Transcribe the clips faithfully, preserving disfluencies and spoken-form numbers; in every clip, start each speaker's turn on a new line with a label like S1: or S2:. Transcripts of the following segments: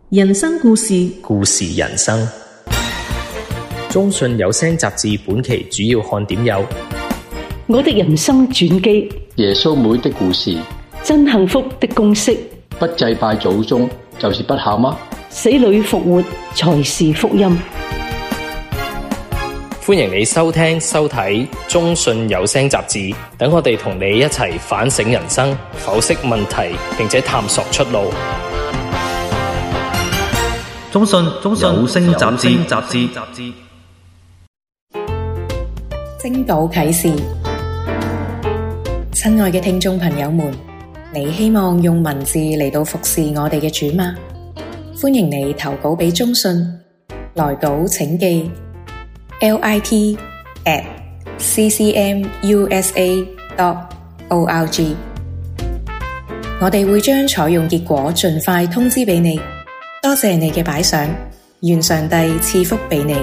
S1: 人生故事，
S2: 故事人生。中信有聲雜誌本期主要看點有：
S3: 我的人生傳記、
S4: 耶穌妹的故事、
S3: 真幸福的公式、
S4: 不祭拜祖宗就是不孝嗎？
S3: 死裏復活才是福音。
S2: 歡迎你收聽收睇中信有聲雜誌，等我哋同你一齊反省人生，剖析問題，並且探索出路。
S5: 中信中信有聲雜誌雜誌雜誌
S6: 證道啟示。親愛嘅聽眾朋友們，你希望用文字嚟到服侍我哋嘅主嗎？歡迎你投稿俾中信，來稿請寄 lit at ccmusa dot org。我哋會將採用結果盡快通知俾你。多謝你嘅擺上，願上帝賜福俾你。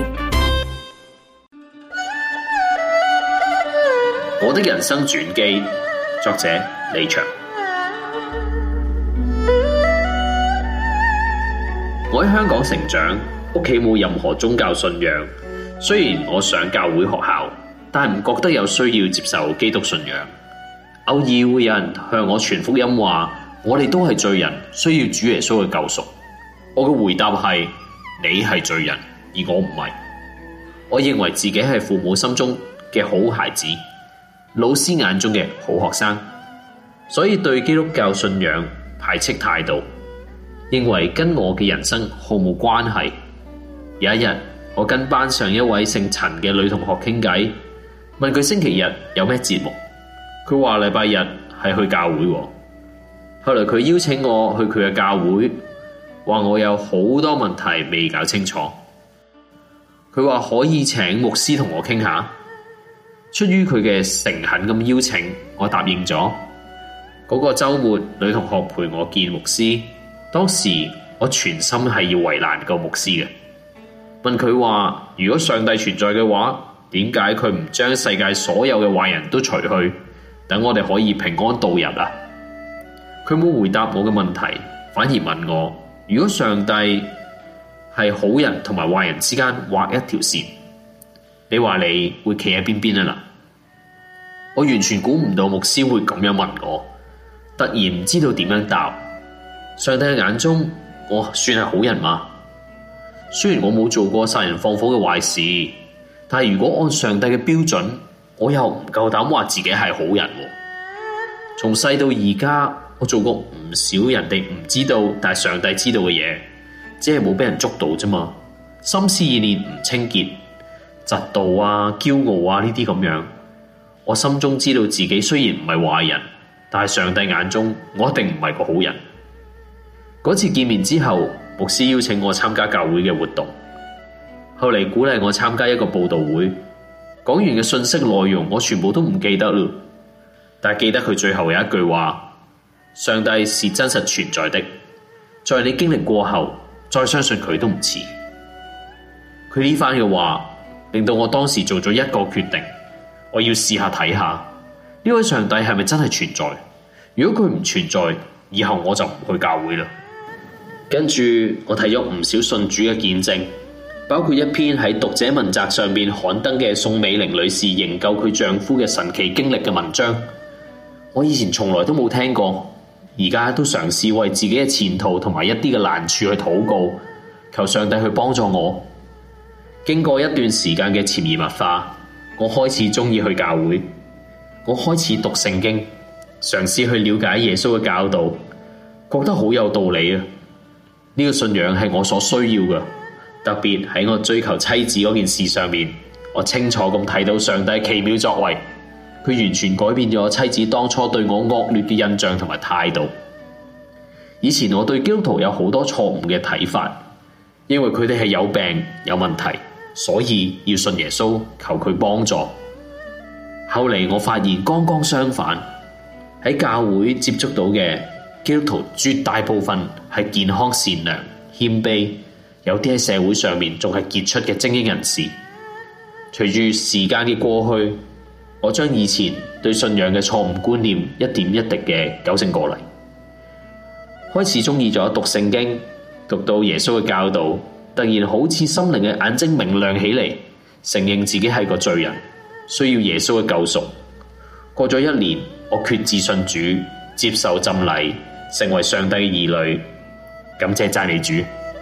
S7: 我的人生傳記，作者李翔。我喺香港成長，屋企冇任何宗教信仰。雖然我上教會學校，但唔覺得有需要接受基督信仰。偶爾會有人向我傳福音話，我哋都係罪人，需要主耶穌嘅救贖。我嘅回答係：你係罪人，而我唔係。我認為自己係父母心中嘅好孩子，老師眼中嘅好學生，所以對基督教信仰排斥態度，認為跟我嘅人生毫無關係。有一日，我跟班上一位姓陳嘅女同學傾偈，問佢星期日有咩節目，佢話禮拜日係去教會。後來佢邀請我去佢嘅教會，話我有好多問題未搞清楚，佢話可以請牧師同我傾下。出於佢嘅誠懇咁邀請，我答應咗。嗰個週末，女同學陪我見牧師，當時我全心係要為難個牧師嘅，問佢話：如果上帝存在嘅話，點解佢唔將世界所有嘅壞人都除去，等我哋可以平安度日啊？佢冇回答我嘅問題，反而問我：如果上帝係好人同埋壞人之間畫一條線，你話你會企喺邊邊啊？嗱，我完全估唔到牧師會咁樣問我，突然唔知道點樣答。上帝嘅眼中，我算係好人嗎？雖然我冇做過殺人放火嘅壞事，但係如果按上帝嘅標準，我又唔夠膽話自己係好人。從細到而家，我做過唔少人哋唔知道但係上帝知道嘅嘢，只係冇俾人捉到啫嘛。心思意念唔清潔、嫉妒啊、驕傲啊呢啲咁樣，我心中知道自己雖然唔係壞人，但係上帝眼中我一定唔係個好人。嗰次見面之後，牧師邀請我參加教會嘅活動，後嚟鼓勵我參加一個佈道會。講完嘅信息內容我全部都唔記得了，但係記得佢最後有一句話：上帝是真實存在的，在你經歷過後再相信佢都唔遲。佢呢番嘅話令到我當時做咗一個決定，我要試下睇下呢位上帝係咪真係存在。如果佢唔存在，以後我就唔去教會啦。跟住我睇咗唔少信主嘅見證，包括一篇喺讀者文摘上面刊登嘅宋美齡女士營救佢丈夫嘅神奇經歷嘅文章。我以前從來都冇聽過，而家都嘗試為自己嘅前途同埋一啲嘅難處去禱告，求上帝去幫助我。經過一段時間嘅潛移默化，我開始鍾意去教會，我開始讀聖經，嘗試去了解耶穌嘅教導，覺得好有道理啊！呢個信仰係我所需要嘅，特別喺我追求妻子嗰件事上面，我清楚咁睇到上帝奇妙作為，佢完全改變咗妻子當初對我惡劣嘅印象同埋態度。以前我對基督徒有好多錯誤嘅睇法，因為佢哋係有病有問題，所以要信耶穌，求佢幫助。後嚟我發現剛剛相反，喺教會接觸到嘅基督徒絕大部分係健康善良謙卑，有啲喺社會上面仲係傑出嘅精英人士。隨住時間嘅過去，我將以前對信仰嘅錯誤觀念一點一滴嘅糾正過嚟，開始鍾意咗讀聖經， 讀到耶穌嘅教導，突然好似心靈嘅眼睛明亮起嚟，承認自己係個罪人，需要耶穌嘅救贖。過咗一年，我決志信主，接受浸禮，成為上帝嘅兒女。感謝讚美主。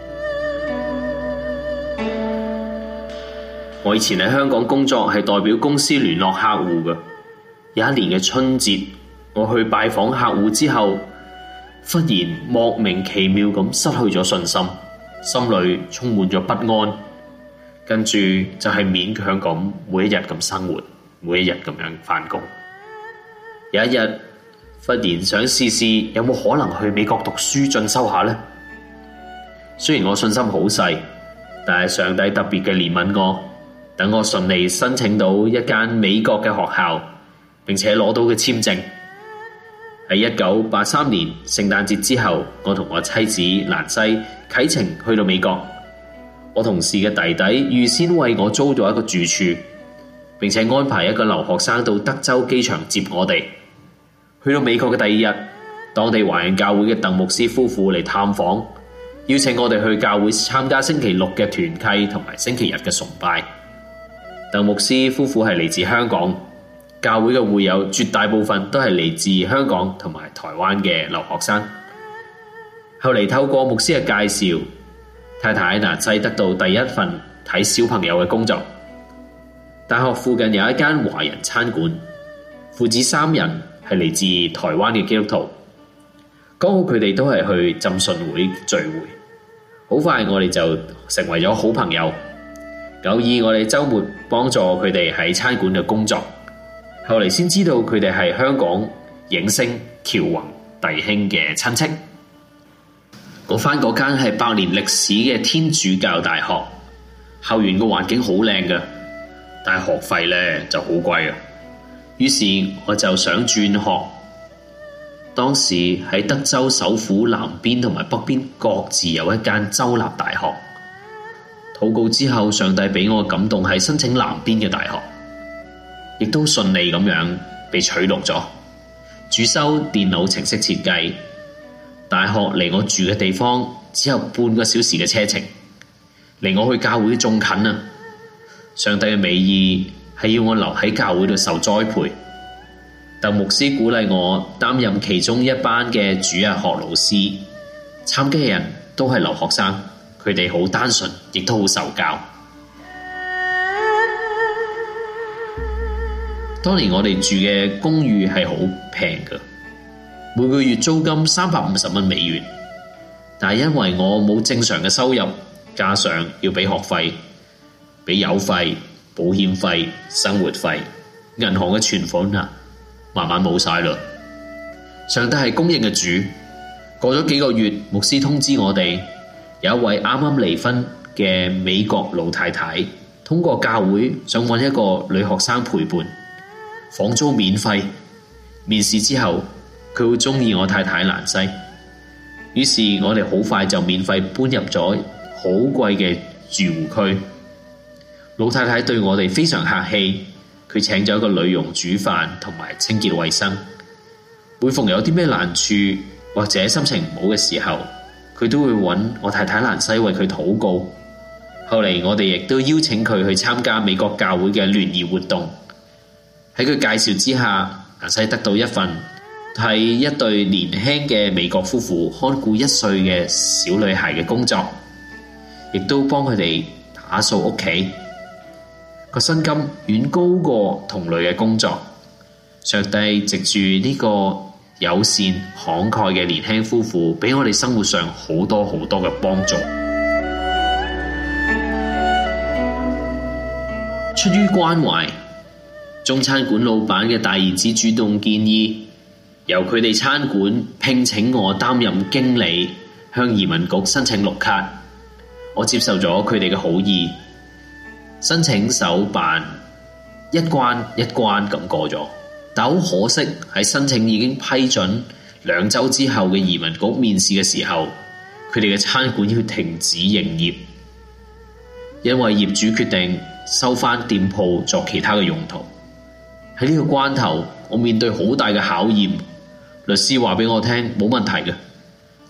S7: 我以前喺香港工作，係代表公司聯絡客戶嘅。有一年嘅春節，我去拜訪客戶之後，忽然莫名其妙咁失去咗信心，心裏充滿咗不安，跟住就係勉強咁每一日咁生活，每一日咁樣返工。有一日忽然想試試有冇可能去美國讀書進修下呢？雖然我信心好細，但係上帝特別嘅憐憫我，等我順利申請到一間美國嘅學校，並且攞到嘅簽證。喺一九八三年聖誕節之後，我同我妻子蘭西啟程去到美國。我同事嘅弟弟預先為我租咗一個住處，並且安排一個留學生到德州機場接我哋。去到美國嘅第二日，當地華人教會嘅鄧牧師夫婦嚟探訪，邀請我哋去教會參加星期六嘅團契同埋星期日嘅崇拜。鄧牧師夫婦係嚟自香港，教會嘅會友絕大部分都係嚟自香港同埋台灣嘅留學生。後嚟透過牧師嘅介紹，太太蘭西得到第一份睇小朋友嘅工作。大學附近有一間華人餐館，父子三人係嚟自台灣嘅基督徒，剛好佢哋都係去浸信會聚會。好快我哋就成為咗好朋友，偶爾我哋週末幫助佢哋喺餐館嘅工作。後嚟先知道佢哋係香港影星喬宏弟兄嘅親戚。我返嗰間係百年歷史嘅天主教大學，校園嘅環境好靚嘅，但係學費咧就好貴啊。於是我就想轉學。當時喺德州首府南邊同埋北邊各自有一間州立大學。禱告之後，上帝俾我感動係申請南邊嘅大學，亦都順利咁樣被取錄咗，主修電腦程式設計。大學離我住嘅地方只有半個小時嘅車程，離我去教會仲近啊！上帝嘅美意係要我留喺教會度受栽培。鄧牧師鼓勵我擔任其中一班嘅主日學老師，參加嘅人都係留學生，佢哋好單純，亦都好受教。當年我哋住嘅公寓係好平㗎，每個月租金三百五十蚊美元，但係因為我冇正常嘅收入，加上要俾學費、俾油費、保險費、生活費，銀行嘅存款啊，慢慢冇晒啦。上帝係供應嘅主。過咗幾個月，牧師通知我哋，有一位啱啱離婚嘅美國老太太，通過教會想揾一個女學生陪伴，房租免費。面試之後，佢會中意我太太蘭西，於是我哋好快就免費搬入咗好貴嘅住戶區。老太太對我哋非常客氣，佢請咗一個女傭煮飯同埋清潔衛生。每逢有啲咩難處或者心情唔好嘅時候，佢都會揾我太太蘭西為佢禱告。後嚟我哋亦都邀請佢去參加美國教會嘅聯誼活動。喺佢介紹之下，蘭西得到一份係一對年輕嘅美國夫婦看顧一歲嘅小女孩嘅工作，亦都幫佢哋打掃屋企。個薪金遠高過同類嘅工作。上帝藉住呢個友善慷慨嘅年輕夫婦，俾我哋生活上好多好多嘅幫助。出於關懷，中餐館老闆嘅大兒子主動建議，由佢哋餐館聘請我擔任經理，向移民局申請綠卡。我接受咗佢哋嘅好意，申請手辦一關一關咁過咗。但好可惜，喺申請已經批准兩週之後嘅移民局面試嘅時候，佢哋嘅餐館要停止營業，因為業主決定收返店鋪作其他嘅用途。喺呢個關頭，我面對好大嘅考驗。律師話俾我聽，冇問題嘅，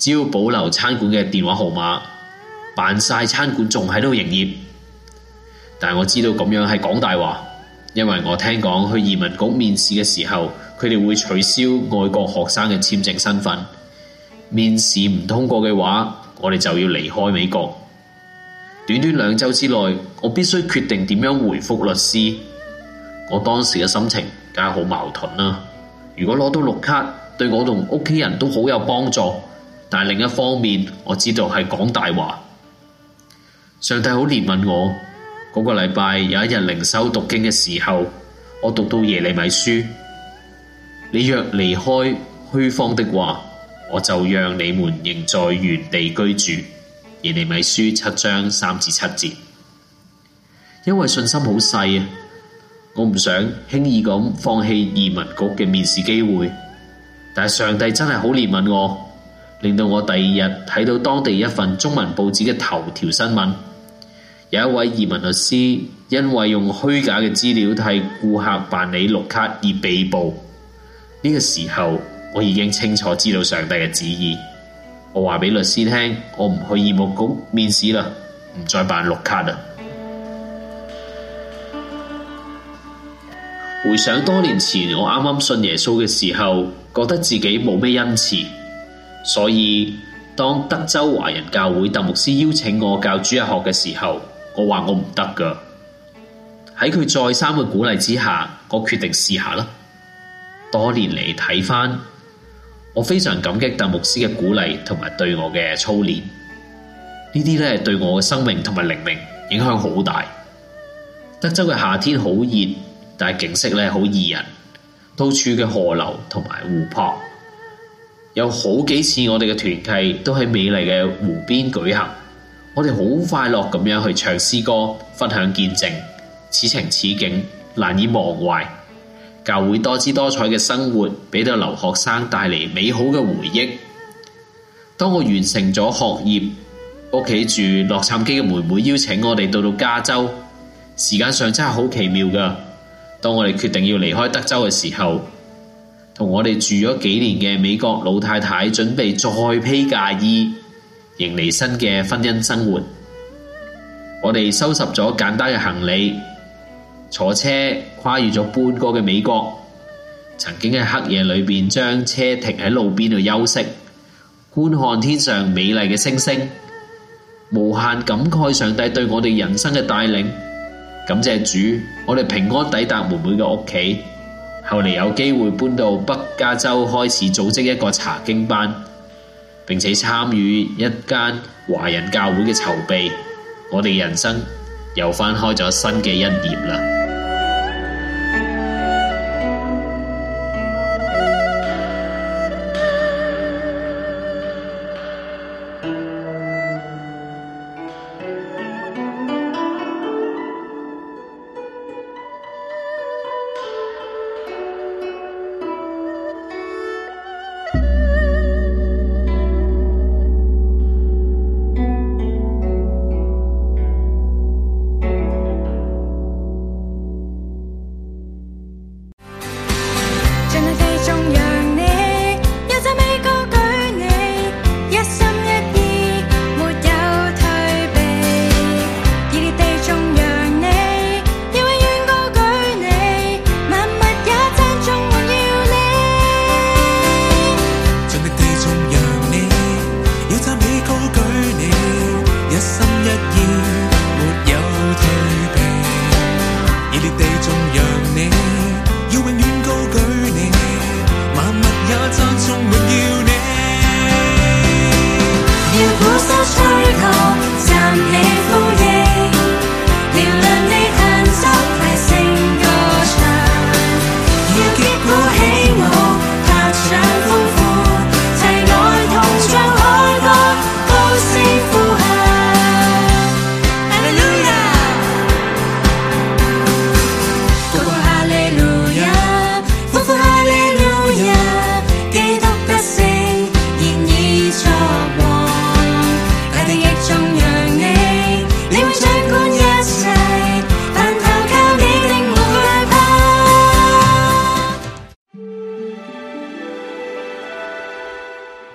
S7: 只要保留餐館嘅電話號碼，扮晒餐館仲喺度營業。但係我知道咁樣係講大話，因為我聽講去移民局面試嘅時候，佢哋會取消外國學生嘅簽證身份。面試唔通過嘅話，我哋就要離開美國。短短兩週之內，我必須決定點樣回覆律師。我當時嘅心情梗係好矛盾啦。如果攞到綠卡，對我同屋企人都好有幫助，但係另一方面，我知道係講大話。上帝好憐憫我。嗰個禮拜有一日靈修讀經嘅時候，我讀到耶利米書：你若離開虛謊的話，我就讓你們仍在原地居住。耶利米書七章三至七節。因為信心好細啊，我唔想輕易咁放棄移民局嘅面試機會。但係上帝真係好憐憫我，令到我第二日睇到當地一份中文報紙嘅頭條新聞，有一位移民律師因為用虛假嘅資料替顧客辦理綠卡而被捕。呢個時候我已經清楚知道上帝嘅旨意。我話俾律師聽，我唔去移民局面試啦，唔再辦綠卡啦。回想多年前我啱啱信耶穌嘅時候，覺得自己冇咩恩賜，所以當德州華人教會鄧牧師邀請我教主日學嘅時候，我話我唔得㗎。喺佢再三嘅鼓勵之下，我決定試下啦。多年嚟睇返，我非常感激鄧牧師嘅鼓勵同埋對我嘅操練，呢啲咧對我嘅生命同埋靈命影響好大。德州嘅夏天好熱，但係景色咧好宜人，到處嘅河流同埋湖泊，有好幾次我哋嘅團契都喺美麗嘅湖邊舉行。我哋好快樂咁樣去唱詩歌，分享見證，此情此景難以忘懷。教會多姿多彩嘅生活，俾到留學生帶嚟美好嘅回憶。當我完成咗學業，屋企住洛杉磯嘅妹妹邀請我哋到到加州，時間上真係好奇妙㗎。當我哋決定要離開德州嘅時候，同我哋住咗幾年嘅美國老太太準備再披嫁衣，迎嚟新嘅婚姻生活。我哋收拾咗簡單嘅行李，坐車跨越咗半個嘅美國，曾經喺黑夜裏邊將車停喺路邊度休息，觀看天上美麗嘅星星，無限感慨上帝對我哋人生嘅帶領。感謝主，我哋平安抵達妹妹嘅屋企。後嚟有機會搬到北加州，開始組織一個查經班，並且參與一間華人教會嘅籌備。我哋人生又翻開咗新嘅一頁啦。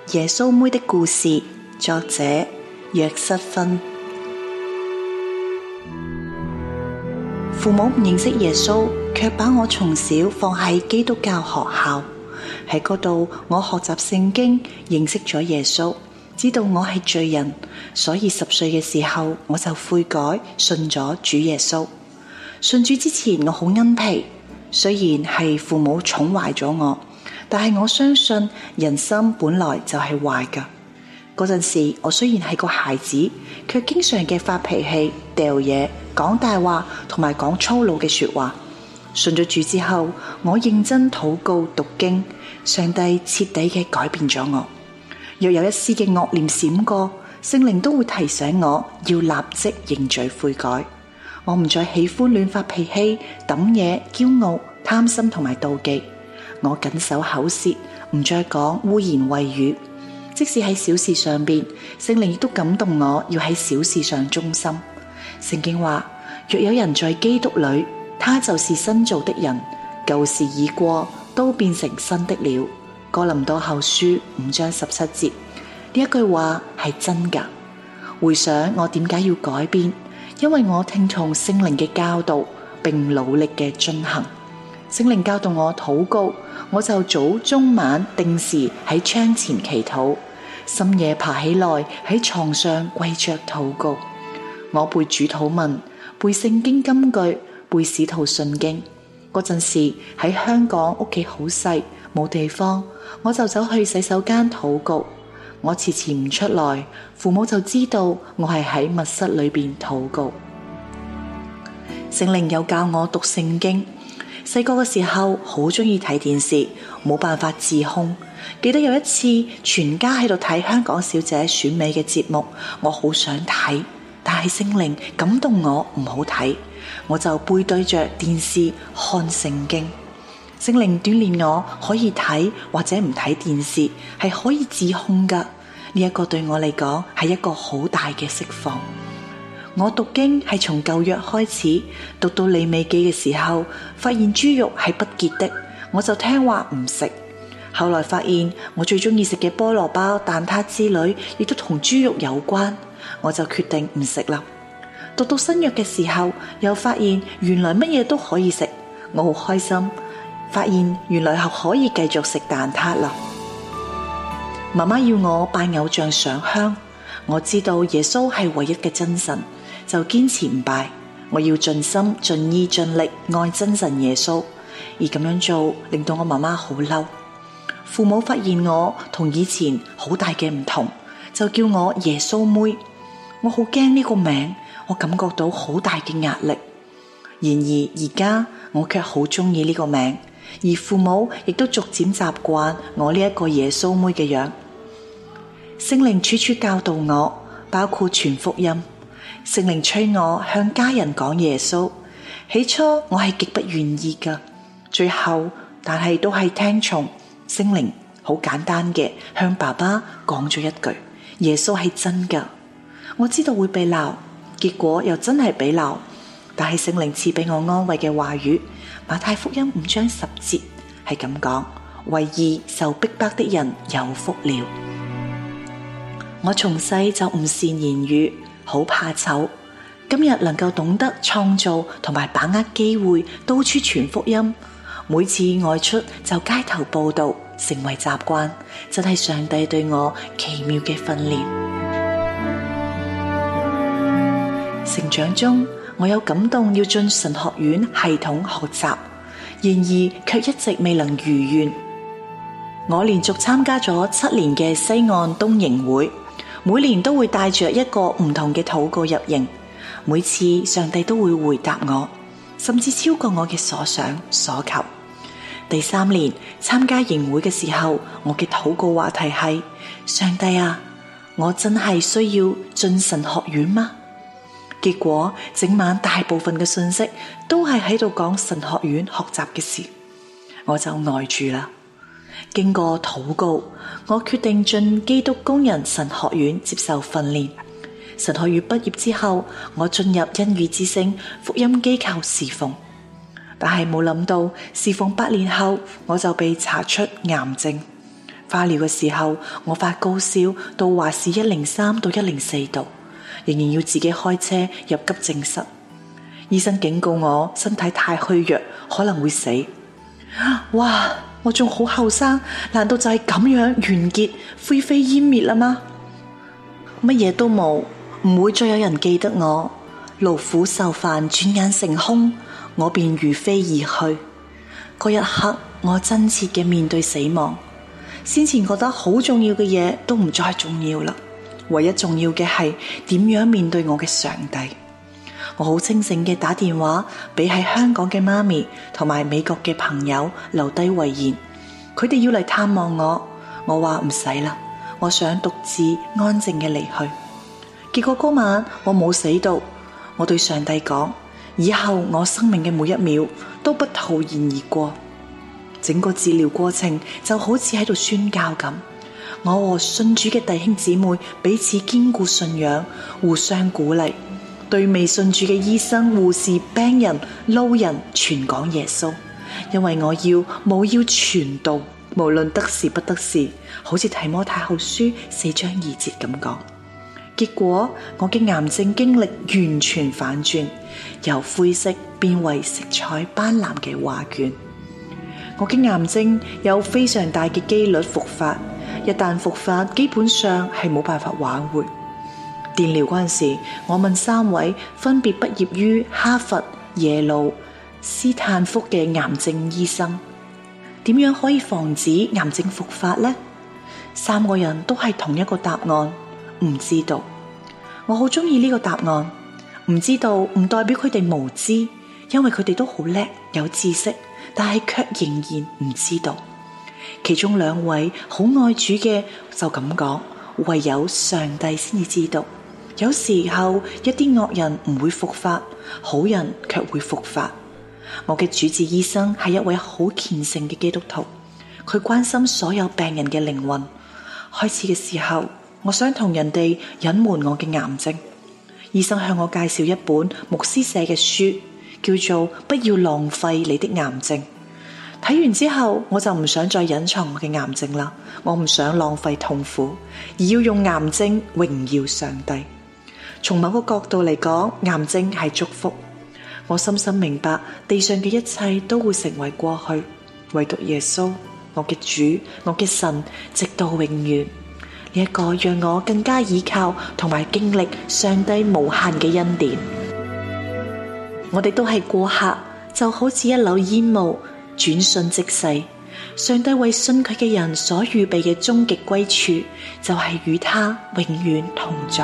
S1: 耶穌妹的故事，作者約瑟芬。父母唔認識耶穌，卻把我從小放喺基督教學校。喺嗰度，我學習聖經，認識咗耶穌，知道我係罪人，所以十歲嘅時候我就悔改，信咗主耶穌。信主之前我好奀皮，雖然係父母寵壞咗我，但係我相信人心本來就係壞㗎。嗰陣時我雖然係個孩子，卻經常嘅發脾氣、掉嘢、講大話同埋講粗魯嘅說話。信咗主之後，我認真禱告讀經，上帝徹底嘅改變咗我。若有一絲嘅惡念閃過，聖靈都會提醒我要立即認罪悔改。我唔再喜歡亂發脾氣、抌嘢、驕傲、貪心同埋妒忌。我謹守口舌，唔再講污言穢語。即使喺小事上邊，聖靈亦都感動我要喺小事上忠心。聖經話，若有人在基督裏，他就是新造的人，舊事已過，都變成新的了。哥林多後書五章十七節，呢一句話係真㗎。回想我點解要改變，因為我聽從聖靈嘅教導，並努力嘅進行。聖靈教導我禱告，我就早中晚定時喺窗前祈禱，深夜爬起來喺床上跪着禱告。我背主禱文，背聖經金句，背使徒信經。嗰陣時喺香港屋企好細，冇地方，我就走去洗手間禱告。我遲遲唔出來，父母就知道我係喺密室裏邊禱告。聖靈又教我讀聖經。細個嘅時候好中意睇電視，冇辦法自控。記得有一次全家喺度睇香港小姐選美嘅節目，我好想睇，但係聖靈感動我唔好睇，我就背對着電視看聖經。聖靈鍛煉我可以睇或者唔睇電視，係可以自控噶。呢一個對我嚟講係一個好大嘅釋放。我讀經係從舊約開始，讀到利未記嘅時候，發現豬肉係不潔的，我就聽話唔食。後來發現我最中意食嘅菠蘿包、蛋撻之類，亦都同豬肉有關，我就決定唔食啦。讀到新約嘅時候，又發現原來乜嘢都可以食，我好開心，發現原來係可以繼續食蛋撻啦。媽媽要我拜偶像上香，我知道耶穌係唯一嘅真神，就堅持唔拜。我要盡心盡意盡力愛真神耶穌，而咁樣做令到我媽媽好嬲。父母發現我同以前好大嘅唔同，就叫我耶穌妹。我好驚呢個名，我感覺到好大嘅壓力。然而而家我卻好中意呢個名，而父母亦都逐漸習慣我呢一個耶穌妹嘅樣。聖靈處處教導我，包括傳福音。聖靈催我向家人講耶穌，起初我係極不願意噶，最後但係都係聽從聖靈，好簡單嘅向爸爸講咗一句耶穌係真噶。我知道會被鬧，結果又真係被鬧，但係聖靈賜俾我安慰嘅話語，馬太福音五章十節係咁講，為義受逼迫的人有福了。我從細就唔善言語，好怕醜，今日能夠懂得創造同埋把握機會，到處傳福音，每次外出就街頭報道，成為習慣，真係上帝對我奇妙嘅訓練。成長中，我有感動要進神學院系統學習，然而卻一直未能如願。我連續參加咗七年嘅西岸冬營會，每年都會帶着一個唔同嘅禱告入營，每次上帝都會回答我，甚至超過我嘅所想所求。第三年參加營會嘅時候，我嘅禱告話題係：上帝啊，我真係需要進神學院嗎？結果整晚大部分嘅信息都係喺度講神學院學習嘅事，我就呆住啦。經過禱告，我決定進基督工人神學院接受訓練。神學院畢業之後，我進入恩語之聲福音機構侍奉，但係冇諗到侍奉八年後，我就被查出癌症。 化療嘅時候，我發高燒到華氏一零三到一零四度，仍然要自己開車入急症室。醫生警告我身體太虛弱，可能會死。哇！我仲好後生，難道就係咁樣完結，灰飛煙滅啦嗎？乜嘢都冇，唔會再有人記得我。勞苦受煩，轉眼成空，我便如飛而去。嗰一刻，我真切嘅面對死亡。先前覺得好重要嘅嘢都唔再重要啦，唯一重要嘅係點樣面對我嘅上帝。我好清醒嘅打電話俾喺香港嘅媽咪同埋美國嘅朋友留低遺言，佢哋要嚟探望我。我話唔使啦，我想獨自安靜嘅離去。結果嗰晚我冇死到，我對上帝講，以後我生命嘅每一秒都不徒然而過。整個治療過程就好似喺度宣教咁，我和信主嘅弟兄姊妹彼此堅固信仰，互相鼓勵，對未信主嘅醫生、護士、病人、路人傳講耶穌，因為我要務要傳道，無論得時不得時，好似提摩太後書四章二節咁講。結果我嘅癌症經歷完全反轉，由灰色變為色彩斑斕嘅畫卷。我嘅癌症有非常大嘅機率復發，一旦復發，基本上係冇辦法挽回。電療嗰陣時，我問三位分別畢業於哈佛、耶魯、斯坦福嘅癌症醫生，點樣可以防止癌症復發呢？三個人都係同一個答案，唔知道。我好鍾意呢個答案，唔知道唔代表佢哋無知，因為佢哋都好叻，有知識，但係卻仍然唔知道。其中兩位好愛主嘅就咁講，唯有上帝先至知道。有時候一啲惡人唔會復發，好人卻會復發。我嘅主治醫生係一位好虔誠嘅基督徒，佢關心所有病人嘅靈魂。開始嘅時候，我想同人哋隱瞞我嘅癌症。醫生向我介紹一本牧師寫嘅書，叫做《不要浪費你的癌症》。睇完之後，我就唔想再隱藏我嘅癌症啦。我唔想浪費痛苦，而要用癌症榮耀上帝。從某個角度嚟講，癌症係祝福。我深深明白，地上嘅一切都會成為過去，唯獨耶穌，我嘅主，我嘅神，直到永遠。呢一個讓我更加依靠同埋經歷上帝無限嘅恩典。我哋都係過客，就好似一縷煙霧，轉瞬即逝。上帝為信佢嘅人所預備嘅終極歸處，就係與他永遠同在。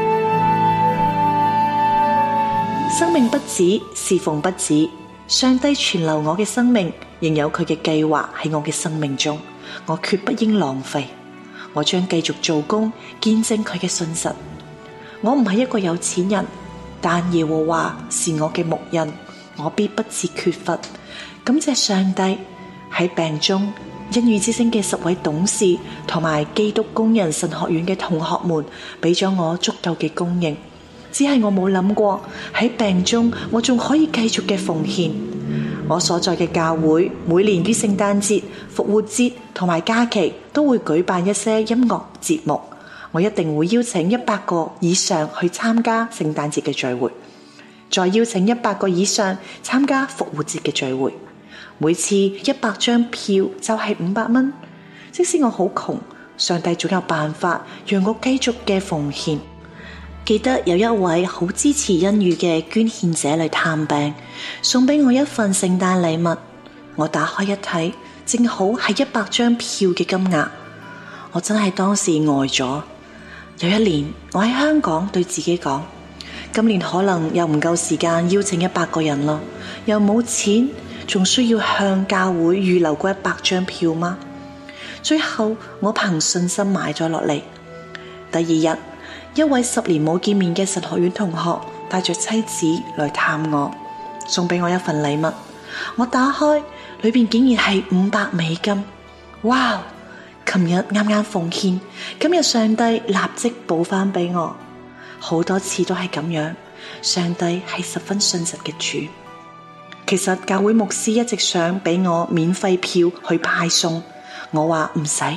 S1: 生命不止，侍奉不止，上帝存留我嘅生命，仍有佢嘅計劃喺我嘅生命中，我決不應浪費。我將繼續做工，見證佢嘅信實。我唔係一個有錢人，但耶和華是我嘅牧人，我必不致缺乏。感謝上帝，喺病中，恩語之聲嘅十位董事同埋基督工人神學院嘅同學們，俾咗我足夠嘅供應。只係我冇諗過喺病中，我仲可以繼續嘅奉獻。我所在嘅教會每年於聖誕節、復活節同埋假期都會舉辦一些音樂節目，我一定會邀請一百個以上去參加聖誕節嘅聚會，再邀請一百個以上參加復活節嘅聚會。每次一百張票就係五百蚊。即使我好窮，上帝總有辦法讓我繼續嘅奉獻。記得有一位好支持恩語嘅捐獻者嚟探病，送俾我一份聖誕禮物。我打開一睇，正好係一百張票嘅金額。我真係當時呆咗。有一年，我喺香港對自己講，今年可能又唔夠時間邀請一百個人咯，又冇錢，仲需要向教會預留嗰一百張票嗎？最後我憑信心買咗落嚟。第二日，一位十年冇見面嘅神學院同學帶着妻子來探我，送俾我一份禮物。我打開，裏邊竟然係五百美金。哇！琴日啱啱奉獻，今日上帝立即補翻俾我。好多次都係咁樣，上帝係十分信實嘅主。其實教會牧師一直想俾我免費票去派送，我話唔使，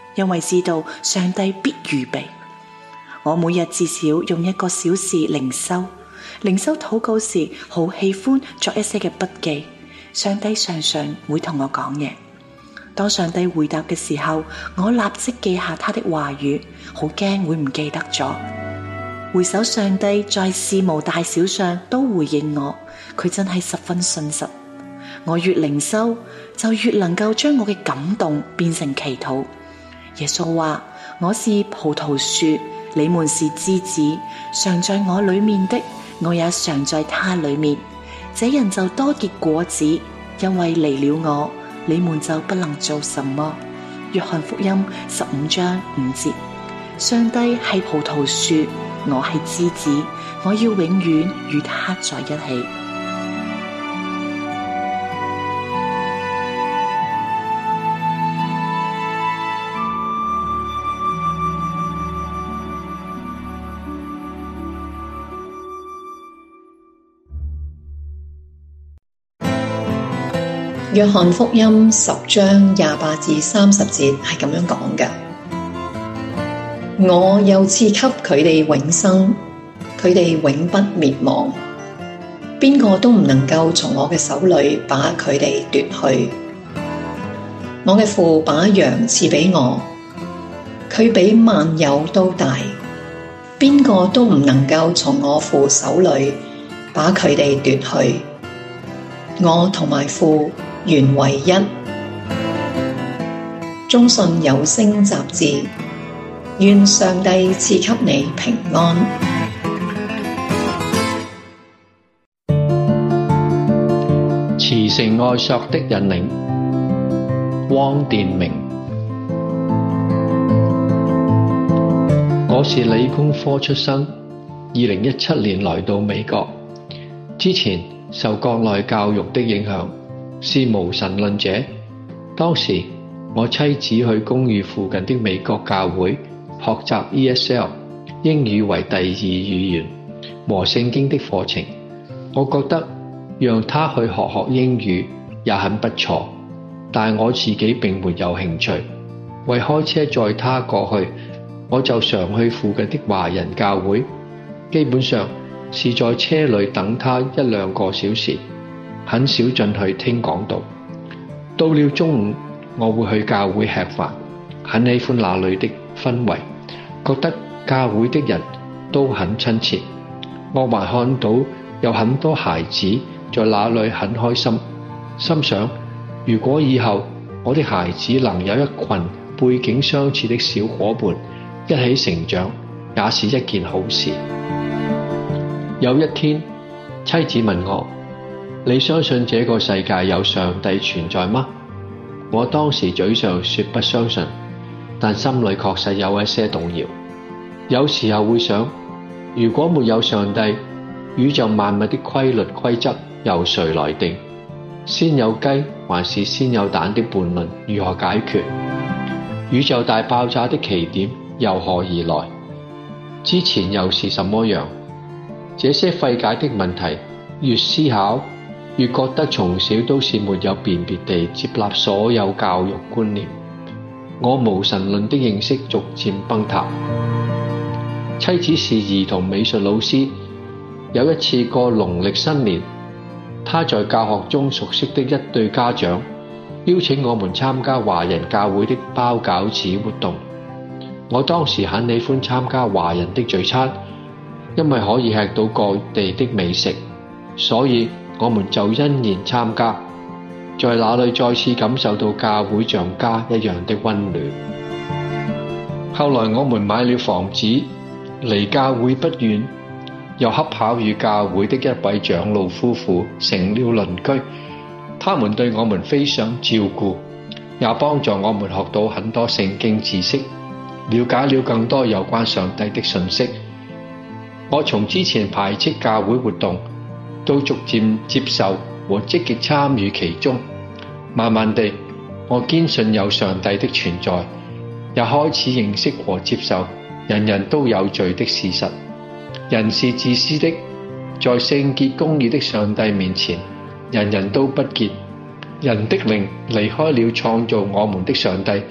S1: 因為知道上帝必預備。我每日至少用一個小時靈修，靈修禱告時好喜歡作一些嘅筆記。上帝常常會同我講嘢，當上帝回答嘅時候，我立即記下他的話語，好驚會唔記得咗。回首上帝在事無大小上都回應我，佢真係十分信實。我越靈修，就越能夠將我嘅感動變成祈禱。耶穌話：我是葡萄樹，你們是枝子，常在我裏面的，我也常在他裏面。這人就多結果子，因為離了我，你們就不能做什麼。約翰福音十五章五節。上帝係葡萄樹，我係枝子，我要永遠與他在一起。
S8: 約翰福音十章廿八至三十節係咁樣講嘅：我又賜給佢哋永生，佢哋永不滅亡，邊個都唔能夠從我嘅手裏把佢哋奪去。我嘅父把羊賜俾我，佢比萬有都大，邊個都唔能夠從我父手裏把佢哋奪去。我同埋父原為一。中信有聲雜誌，願上帝賜給你平安。
S4: 慈繩愛索的引領，汪殿明。我是理工科出身，二零一七年來到美國，之前受國內教育的影響，是無神論者。當時我妻子去公寓附近的美國教會學習 E S L 英語為第二語言和聖經的課程，我覺得讓她去學學英語也很不錯，但我自己並沒有興趣。為開車載她過去，我就常去附近的華人教會，基本上是在車裏等她一兩個小時，很少進去聽講道。到了中午，我會去教會吃飯，很喜歡那裏的氛圍，覺得教會的人都很親切。我還看到有很多孩子在那裏很開心，心想如果以後我的孩子能有一群背景相似的小夥伴一起成長，也是一件好事。有一天，妻子問我：你相信這個世界有上帝存在嗎？我當時嘴上說不相信，但心裏確實有一些動搖。有時候會想，如果沒有上帝，宇宙萬物的規律規則由誰來定？先有雞還是先有蛋的悖論如何解決？宇宙大爆炸的起點由何而來？之前又是什麼樣？這些費解的問題，越思考越覺得從小都是沒有辨別地接納所有教育觀念，我無神論的認識逐漸崩塌。妻子是兒童美術老師，有一次過農曆新年，她在教學中熟悉的一對家長邀請我們參加華人教會的包餃子活動。我當時很喜歡參加華人的聚餐，因為可以吃到各地的美食，所以我們就欣然參加，在那裏再次感受到教會像家一樣的溫暖。後來我們買了房子，離教會不遠，又恰巧與教會的一位長老夫婦成了鄰居，他們對我們非常照顧，也幫助我們學到很多聖經知識，了解了更多有關上帝的信息。我從之前排斥教會活動，到逐漸接受和積極參與其中，慢慢地，我堅信有上帝的存在，也開始認識和接受人人都有罪的事實。人是自私的，在聖潔公義的上帝面前，人人都不潔。人的靈離開了創造我們的上帝，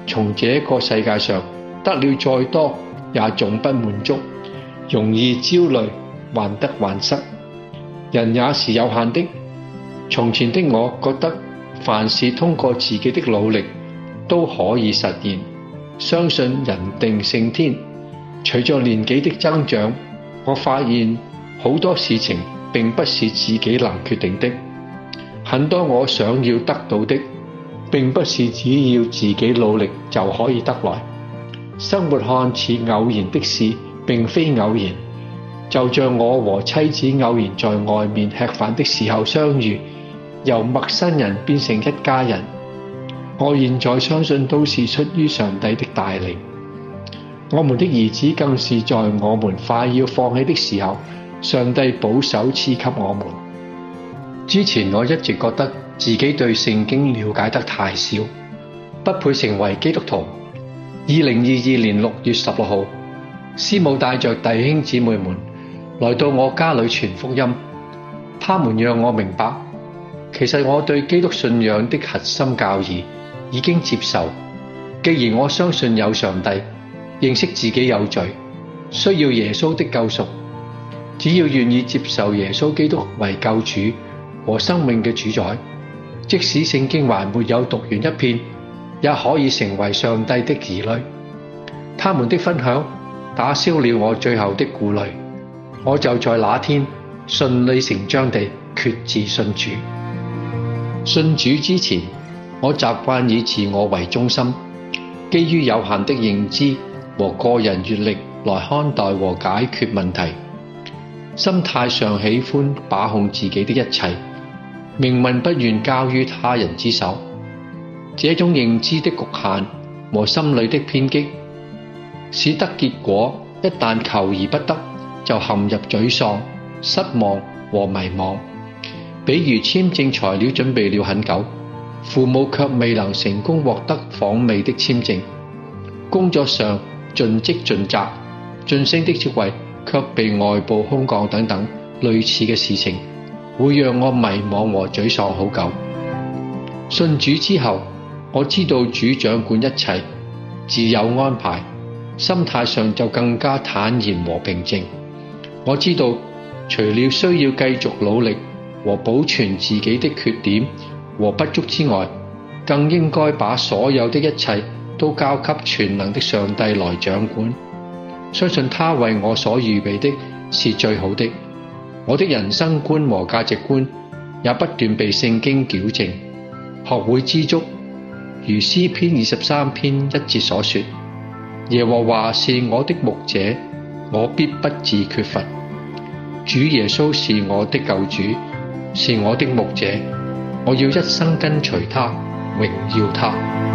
S4: 從這個世界上得了再多，也總不滿足，容易焦慮，患得患失。人也是有限的。從前的我覺得凡事通過自己的努力都可以實現，相信人定勝天。隨着年紀的增長，我發現好多事情並不是自己能決定的，很多我想要得到的並不是只要自己努力就可以得來。生活看似偶然的事並非偶然，就像我和妻子偶然在外面吃飯的時候相遇，由陌生人變成一家人。我現在相信都是出於上帝的帶領。我們的兒子更是在我們快要放棄的時候，上帝保守賜給我們。之前我一直覺得自己對聖經了解得太少，不配成為基督徒。二零二二年六月十六號，師母帶着弟兄姊妹們來到我家裏傳福音，他們讓我明白，其實我對基督信仰的核心教義已經接受。既然我相信有上帝，認識自己有罪，需要耶穌的救贖，只要願意接受耶穌基督為救主和生命嘅主宰，即使聖經還沒有讀完一遍，也可以成為上帝的兒女。他們的分享打消了我最後的顧慮，我就在那天順理成章地決志信主。信主之前，我習慣以自我為中心，基於有限的認知和個人閱歷來看待和解決問題，心態上喜歡把控自己的一切，命運不願交於他人之手。這種認知的局限和心理的偏激，使得結果一旦求而不得，就陷入沮喪、失望和迷茫。比如簽證材料準備了很久，父母卻未能成功獲得訪美的簽證，工作上盡職盡責，晉升的職位卻被外部空降等等類似嘅事情，會讓我迷茫和沮喪好久。信主之後，我知道主掌管一切，自有安排，心態上就更加坦然和平靜。我知道除了需要繼續努力和保存自己的缺點和不足之外，更應該把所有的一切都交給全能的上帝來掌管。相信他為我所預備的是最好的。我的人生觀和價值觀也不斷被聖經矯正，學會知足。如詩篇二十三篇一節所說，耶和華是我的牧者，我必不致缺乏。主耶穌是我的救主，是我的牧者，我要一生跟隨他，榮耀他。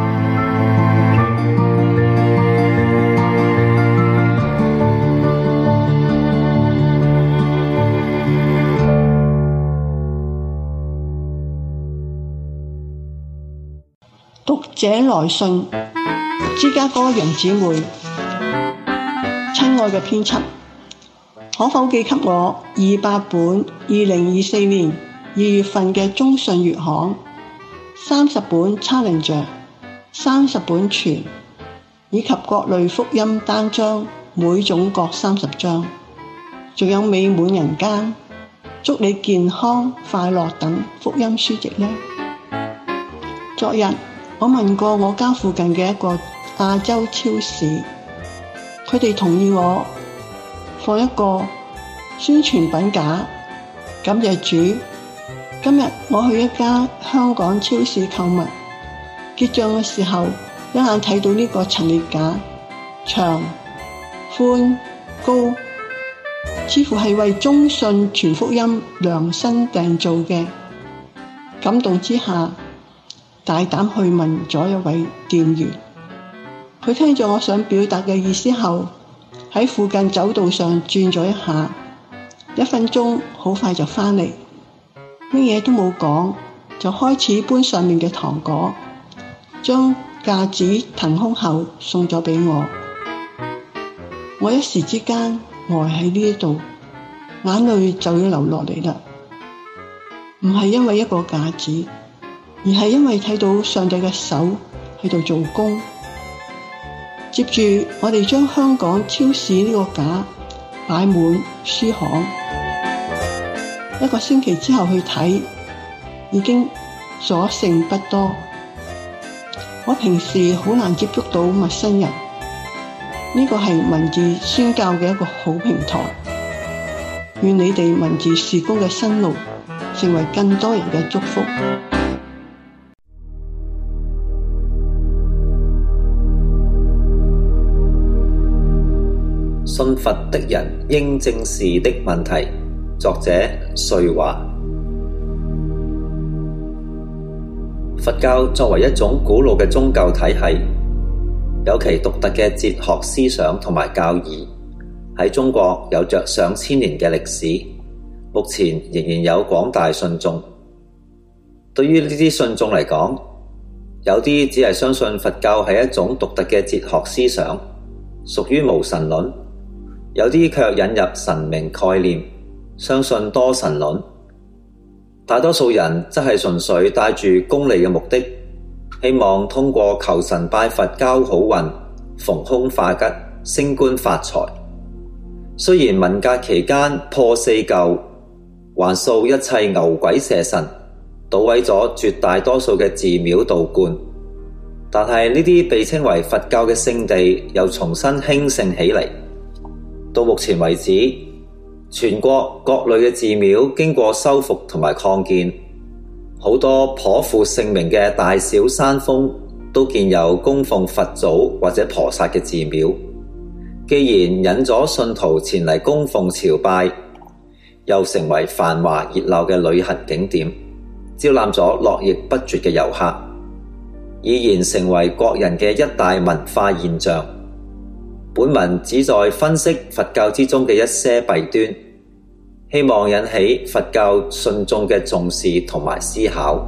S9: 讀者來信，芝加哥楊姊妹，親愛嘅編輯，可否寄給我二百本二零二四年二月份嘅中信月刊，三十本 Challenger， 三十本全，以及各類福音單張，每種各三十張，仲有美滿人間、祝你健康快樂等福音書籍呢？昨日我問過我家附近嘅一個亞洲超市，佢哋同意我放一個宣傳品架。感謝主，今日我去一家香港超市購物，結賬嘅時候一眼睇到呢個陳列架，長、寬、高，似乎係為中信傳福音量身訂造嘅。感動之下，大膽去問咗一位店員，佢聽咗我想表達嘅意思後，喺附近走道上轉咗一下，一分鐘好快就返嚟，乜嘢都冇講，就開始搬上面嘅糖果，將架子騰空後送咗俾我。我一時之間呆喺呢度，眼淚就要流落嚟啦。唔係因為一個架子，而係因為睇到上帝嘅手喺度做工， 接住我哋將香港超市呢個架擺滿書行，一個星期之後去睇，已經所剩不多。我平時好難接觸到陌生人，呢個係文字宣教嘅一個好平台。願你哋文字事工嘅辛勞成為更多人嘅祝福。
S10: 信佛的人應正視的問題，作者瑞華。佛教作為一種古老嘅宗教體系，有其獨特嘅哲學思想同埋教義，喺中國有着上千年嘅歷史，目前仍然有廣大信眾。對於呢啲信眾嚟講，有啲只係相信佛教係一種獨特嘅哲學思想，屬於無神論。有啲卻引入神明概念，相信多神論。大多數人則係純粹帶住功利嘅目的，希望通過求神拜佛交好運、逢凶化吉、升官發財。雖然文革期間破四舊，還掃一切牛鬼蛇神，搗毀咗絕大多數嘅寺廟道觀，但係呢啲被稱為佛教嘅聖地又重新興盛起嚟。到目前為止，全國各類嘅寺廟經過修復同埋擴建，好多頗負盛名嘅大小山峰都建有供奉佛祖或者菩薩嘅寺廟。既然引咗信徒前嚟供奉朝拜，又成為繁華熱鬧嘅旅行景點，招攬咗絡繹不絕嘅遊客，已然成為國人嘅一大文化現象。本文旨在分析佛教之中嘅一些弊端，希望引起佛教信眾嘅重視同埋思考。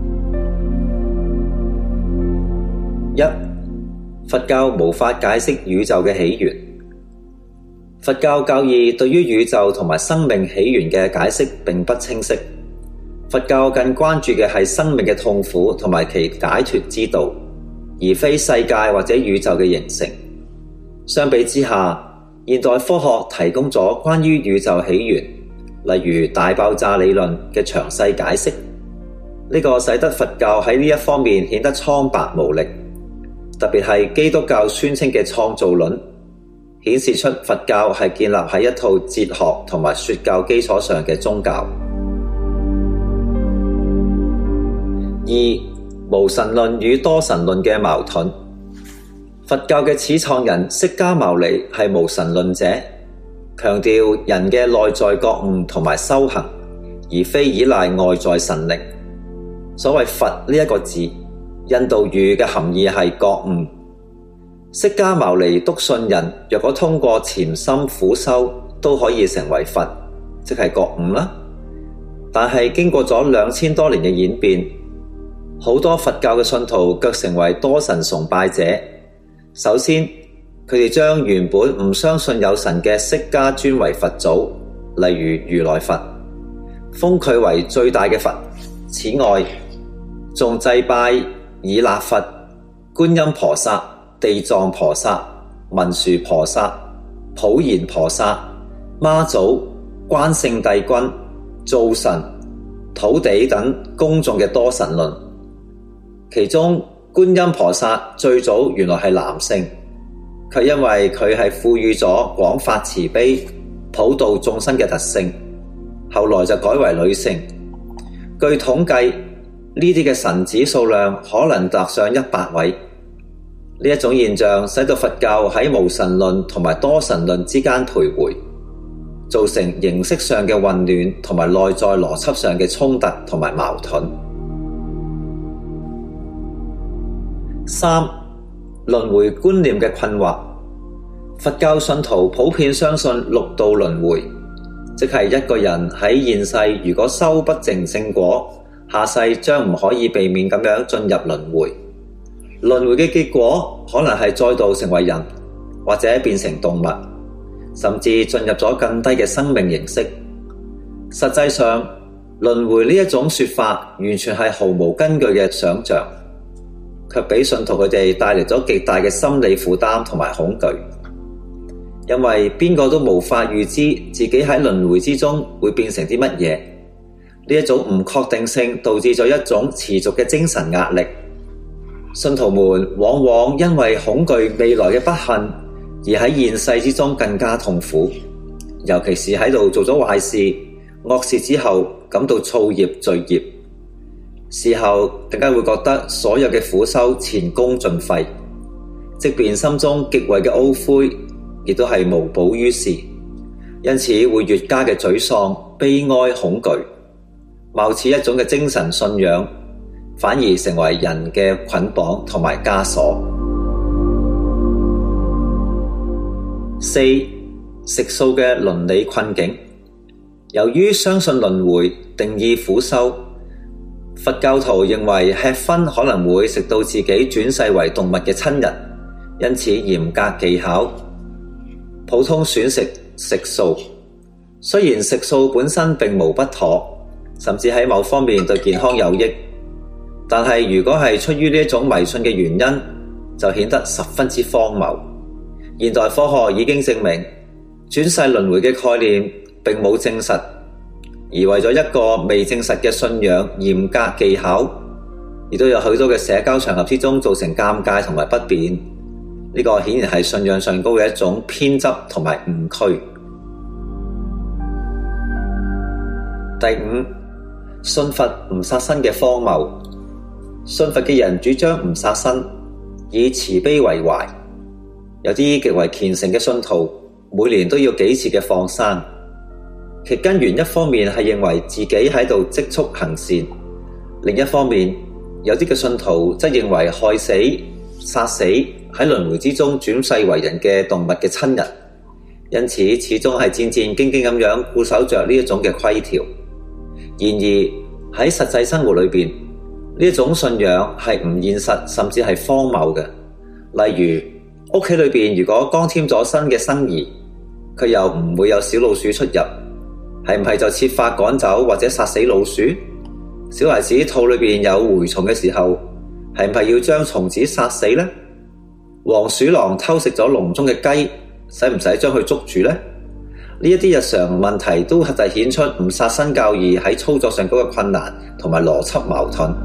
S10: 一、佛教無法解釋宇宙嘅起源。佛教教義對於宇宙同埋生命起源嘅解釋並不清晰。佛教更關注嘅係生命嘅痛苦同埋其解脫之道，而非世界或者宇宙嘅形成。相比之下，現代科學提供咗關於宇宙起源，例如大爆炸理論嘅詳細解釋。呢個使得佛教喺呢一方面顯得蒼白無力，特別係基督教宣稱嘅創造論，顯示出佛教係建立喺一套哲學同埋說教基礎上嘅宗教。二、無神論與多神論嘅矛盾。佛教嘅始創人釋迦牟尼係無神論者，強調人嘅內在覺悟同埋修行，而非依賴外在神靈。所謂佛呢一個字，印度語嘅含義係覺悟。釋迦牟尼篤信人若果通過潛心苦修都可以成為佛，即係覺悟啦。但係經過咗兩千多年嘅演變，好多佛教嘅信徒卻成為多神崇拜者。首先，佢哋將原本唔相信有神嘅釋迦尊為佛祖，例如如來佛，封佢為最大嘅佛。此外，仲祭拜以勒佛、觀音菩薩、地藏菩薩、文殊菩薩、普賢菩薩、媽祖、關聖帝君、灶神、土地等公眾嘅多神論。其中觀音菩薩最早原來係男性，卻因為佢係賦予咗廣發慈悲、普度眾生嘅特性，後來就改為女性。據統計，呢啲嘅神子數量可能達上一百位。呢一種現象使到佛教喺無神論同埋多神論之間徘徊，造成形式上嘅混亂同埋內在邏輯上嘅衝突同埋矛盾。三、輪迴觀念嘅困惑。佛教信徒普遍相信六道輪迴，即係一個人喺現世如果修不淨正果，下世將唔可以避免咁樣進入輪迴。輪迴嘅結果可能係再度成為人，或者變成動物，甚至進入咗更低嘅生命形式。實際上，輪迴呢一種說法完全係毫無根據嘅想像。 卻俾信徒佢哋帶嚟咗極大嘅心理負擔同埋恐懼。因為邊個都無法預知自己喺輪迴之中會變成啲乜嘢，呢一種唔確定性導致咗一種持續嘅精神壓力。信徒們往往因為恐懼未來嘅不幸而喺現世之中更加痛苦，尤其是喺度做咗壞事、惡事之後感到造業罪業，事後更加會覺得所有嘅苦修前功盡廢，即便心中極為嘅懊悔，亦都係無補於事，因此會越加嘅沮喪、悲哀、恐懼，貌似一種嘅精神信仰，反而成為人嘅捆綁同埋枷鎖。四、食素嘅倫理困境。由於相信輪迴，定義苦修，佛教徒認為吃葷可能會食到自己轉世為動物嘅親人，因此嚴格技巧，普通選食食素。雖然食素本身並無不妥，甚至喺某方面對健康有益，但係如果係出於呢一種迷信嘅原因，就顯得十分之荒謬。現代科學已經證明轉世輪迴嘅概念並冇證實，而為咗一個未證實嘅信仰嚴格技巧，亦都有許多嘅社交場合之中造成尷尬同埋不便。呢個顯然係信仰上高嘅一種偏執同埋誤區。第五，信佛唔殺生嘅荒謬。信佛嘅人主張唔殺生，以慈悲為懷。有啲極為虔誠嘅信徒，每年都要幾次嘅放生。其根源一方面係認為自己喺度積蓄行善，另一方面有啲嘅信徒則認為害死、殺死喺輪迴之中轉世為人嘅動物嘅親人，因此始終係戰戰兢兢咁樣固守着呢一種嘅規條。然而喺實際生活裏邊，呢一種信仰係唔現實，甚至係荒謬嘅。例如屋企裏邊如果剛添咗新嘅生兒，佢又唔會有小老鼠出入，係唔係就設法趕走或者殺死老鼠？小孩子肚裏邊有蛔蟲嘅時候，係唔係要將蟲子殺死呢？黃鼠狼偷食咗籠中嘅雞，使唔使將佢捉住呢？呢一啲日常問題都係凸顯出唔殺生教義喺操作上嗰個困難同埋邏輯矛盾。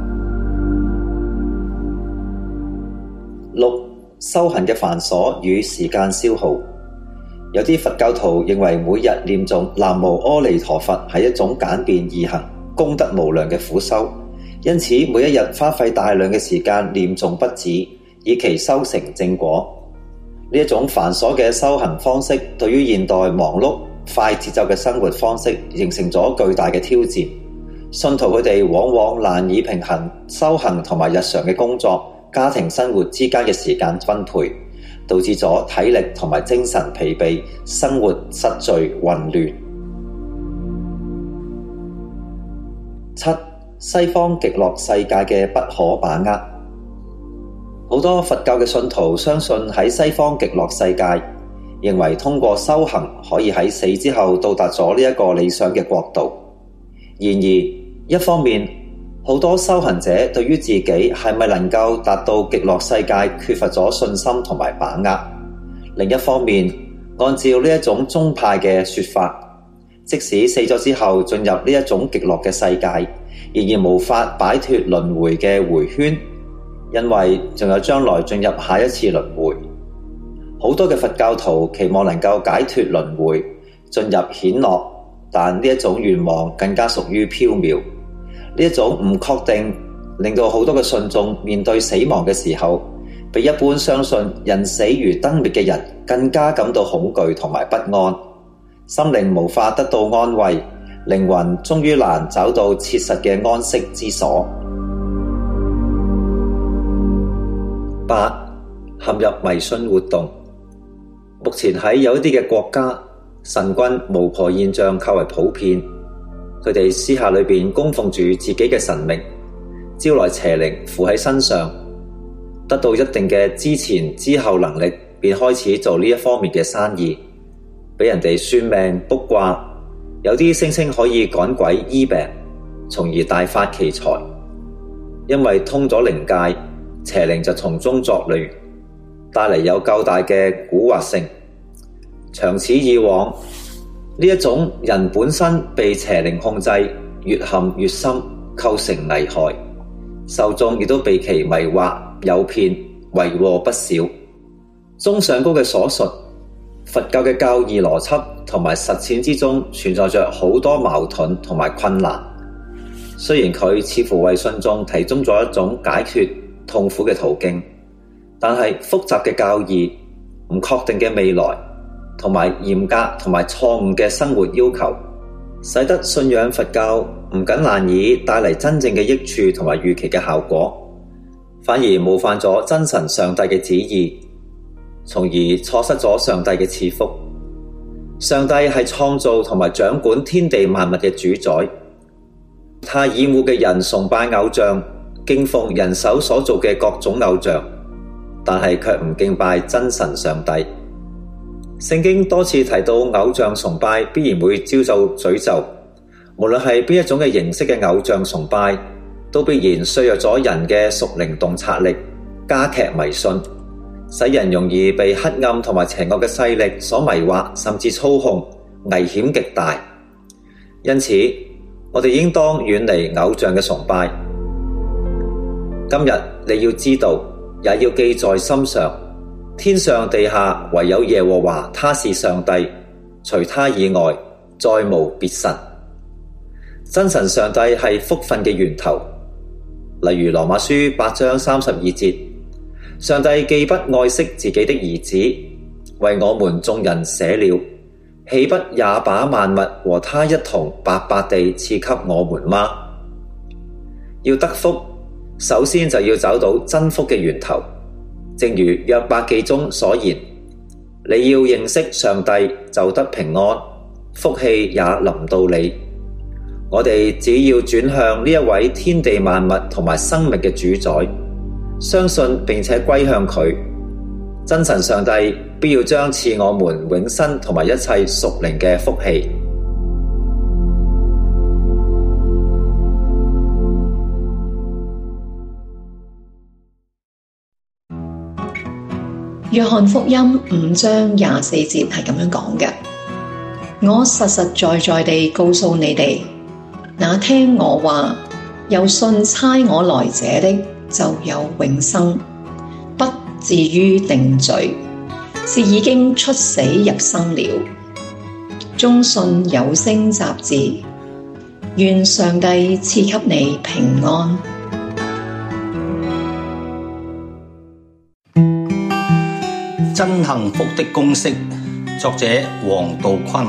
S10: 六、修行嘅繁瑣與時間消耗。有啲佛教徒認為每日念誦南無阿彌陀佛係一種簡便易行、功德無量嘅苦修，因此每一日花費大量嘅時間念誦不止，以期修成正果。呢一種繁瑣嘅修行方式，對於現代忙碌、快節奏嘅生活方式，形成咗巨大嘅挑戰。信徒佢哋往往難以平衡修行同埋日常嘅工作、家庭生活之間嘅時間分配，導致咗體力同埋精神疲憊，生活秩序混亂。七、西方極樂世界嘅不可把握。好多佛教嘅信徒相信喺西方極樂世界，認為通過修行可以喺死之後到達咗呢一個理想嘅國度。然而，一方面，好多修行者對於自己係咪能夠達到極樂世界缺乏咗信心同埋把握。另一方面，按照呢一種宗派嘅說法，即使死咗之後進入呢一種極樂嘅世界，仍然無法擺脫輪迴嘅迴圈，因為仲有將來進入下一次輪迴。好多嘅佛教徒期望能夠解脫輪迴，進入顯樂，但呢一種願望更加屬於縹緲。呢一種唔確定，令到好多嘅信眾面對死亡嘅時候，比一般相信人死如燈滅嘅人更加感到恐懼同埋不安，心靈無法得到安慰，靈魂終於難找到切實嘅安息之所。八、陷入迷信活動。目前喺有一啲嘅國家，神棍巫婆現象較為普遍，佢哋私下裏邊供奉住自己嘅神明，招來邪靈附喺身上，得到一定嘅之前之後能力，便開始做呢一方面嘅生意，俾人哋算命卜卦，有啲聲稱可以趕鬼醫病，從而大發奇財。因為通咗靈界， 邪靈就從中作亂，帶嚟有較大嘅蠱惑性。長此以往，呢一種人本身被邪靈控制，越陷越深，構成危害，受眾亦都被其迷惑誘騙，為禍不少。綜上高嘅所述，佛教嘅教義邏輯同埋實踐之中存在着好多矛盾同埋困難。雖然佢似乎為信眾提供咗一種解決痛苦嘅途徑，但係複雜嘅教義、唔確定嘅未來同埋嚴格同埋錯誤嘅生活要求，使得信仰佛教唔僅難以帶嚟真正嘅益處同埋預期嘅效果，反而冒犯咗真神上帝嘅旨意，從而錯失咗上帝嘅賜福。上帝係創造同埋掌管天地萬物嘅主宰，他厭惡嘅人崇拜偶像，敬奉人手所做嘅各種偶像，但係卻唔敬拜真神上帝。聖經多次提到偶像崇拜必然會招受詛咒，無論係邊一種嘅形式嘅偶像崇拜，都必然削弱咗人嘅屬靈洞察力，加劇迷信，使人容易被黑暗同埋邪惡嘅勢力所迷惑，甚至操控，危險極大。因此，我哋應當遠離偶像嘅崇拜。今日你要知道，也要記在心上，天上地下唯有耶和華，他是上帝，除他以外再無別神。真神上帝係福分嘅源頭，例如羅馬書八章三十二節，上帝既不愛惜自己的兒子，為我們眾人捨了，豈不也把萬物和他一同白白地賜給我們嗎？要得福，首先就要找到真福嘅源頭。正如約伯記中所言，你要認識上帝，就得平安，福氣也臨到你。我哋只要轉向呢一位天地萬物同埋生命嘅主宰，相信並且歸向佢，真神上帝必要將賜我們永生同埋一切屬靈嘅福氣。
S8: 約翰福音五章廿四節係咁樣講嘅：我實實在在地告訴你哋，那聽我話又信差我來者的，就有永生，不至於定罪，是已經出死入生了。中信有聲雜誌，願上帝賜給你平安。
S5: 真幸福的公式，作者黃道坤。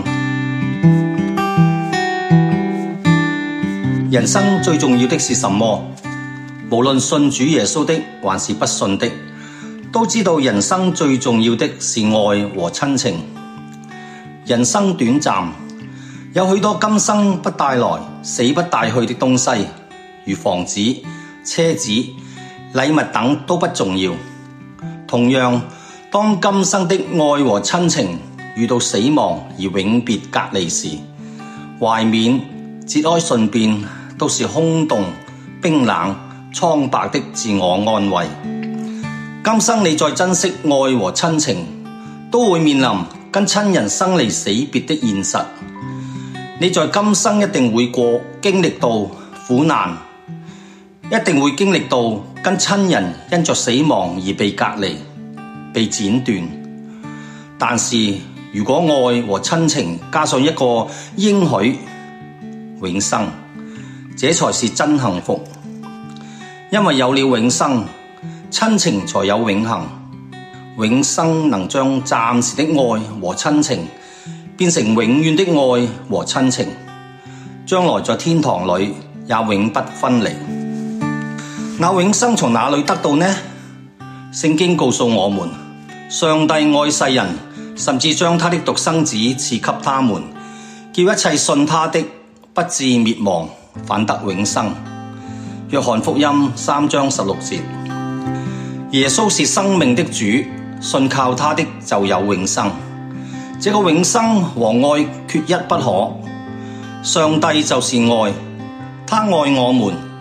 S5: 人生最重要的是什麼？無論信主耶穌的還是不信的，都知道人生最重要的是愛和親情。人生短暫，有許多今生不帶來、死不帶去的東西，如房子、車子、禮物等都不重要。同樣，當今生的愛和親情遇到死亡而永別隔離時，懷緬、節哀順變都是空洞、冰冷、蒼白的自我安慰。今生你再珍惜愛和親情，都會面臨跟親人生離死別的現實。你在今生一定會過經歷到苦難，一定會經歷到跟親人因着死亡而被隔離、被剪斷。但是如果愛和親情加上一個應許永生，這才是真幸福。因為有了永生，親情才有永恆。永生能將暫時的愛和親情變成永遠的愛和親情，將來在天堂裏也永不分離。那永生從哪裏得到呢？聖經告訴我們，上帝愛世人，甚至將他的獨生子賜給他們，叫一切信他的不至滅亡，反得永生。約翰福音三章十六節。耶穌是生命的主，信靠他的就有永生。這個永生和愛缺一不可。上帝就是愛，他愛我們，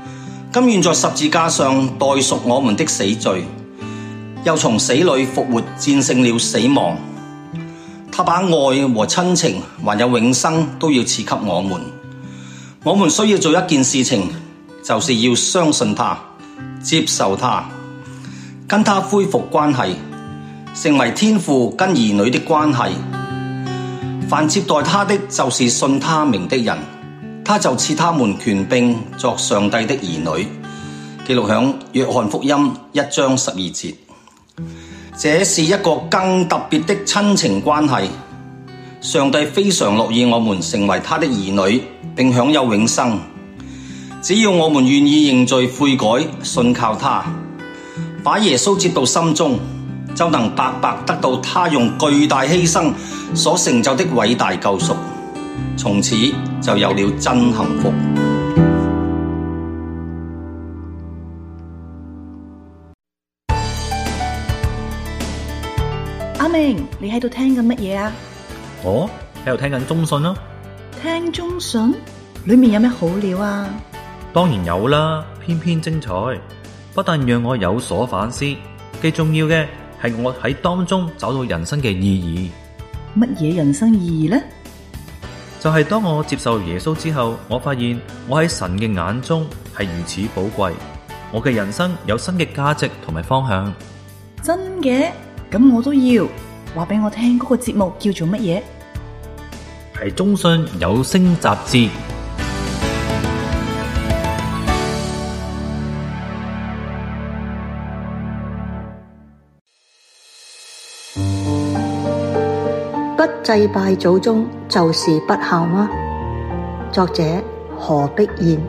S5: 甘願在十字架上代贖我們的死罪，又從死裏復活，戰勝了死亡。他把愛和親情還有永生都要賜給我們。我們需要做一件事情，就是要相信他，接受他，跟他恢復關係，成為天父跟兒女的關係。凡接待他的，就是信他名的人，他就賜他們權柄作上帝的兒女。記錄響約翰福音一章十二節。這是一個更特別的親情關係。上帝非常樂意我們成為他的兒女，並享有永生。只要我們願意認罪悔改，信靠他，把耶穌接到心中，就能白白得到他用巨大犧牲所成就的偉大救贖，從此就有了真幸福。
S1: 阿明，你喺度聽緊乜嘢啊？
S11: 我喺度聽緊中信咯。
S1: 聽中信？裏面有咩好料啊？
S11: 當然有啦，篇篇精彩，不但讓我有所反思，最重要嘅係我喺當中找到人生嘅意
S1: 義。乜嘢人生意義呢？
S11: 就係當我接受耶穌之後，我發現我喺神嘅眼中係如此寶貴，我嘅人生有新嘅價值同埋方向。
S1: 真嘅？咁我都要話俾我聽，嗰個節目叫做乜嘢？
S11: 係中信有聲雜誌。
S12: 不祭拜祖宗就是不孝嗎？作者何碧燕。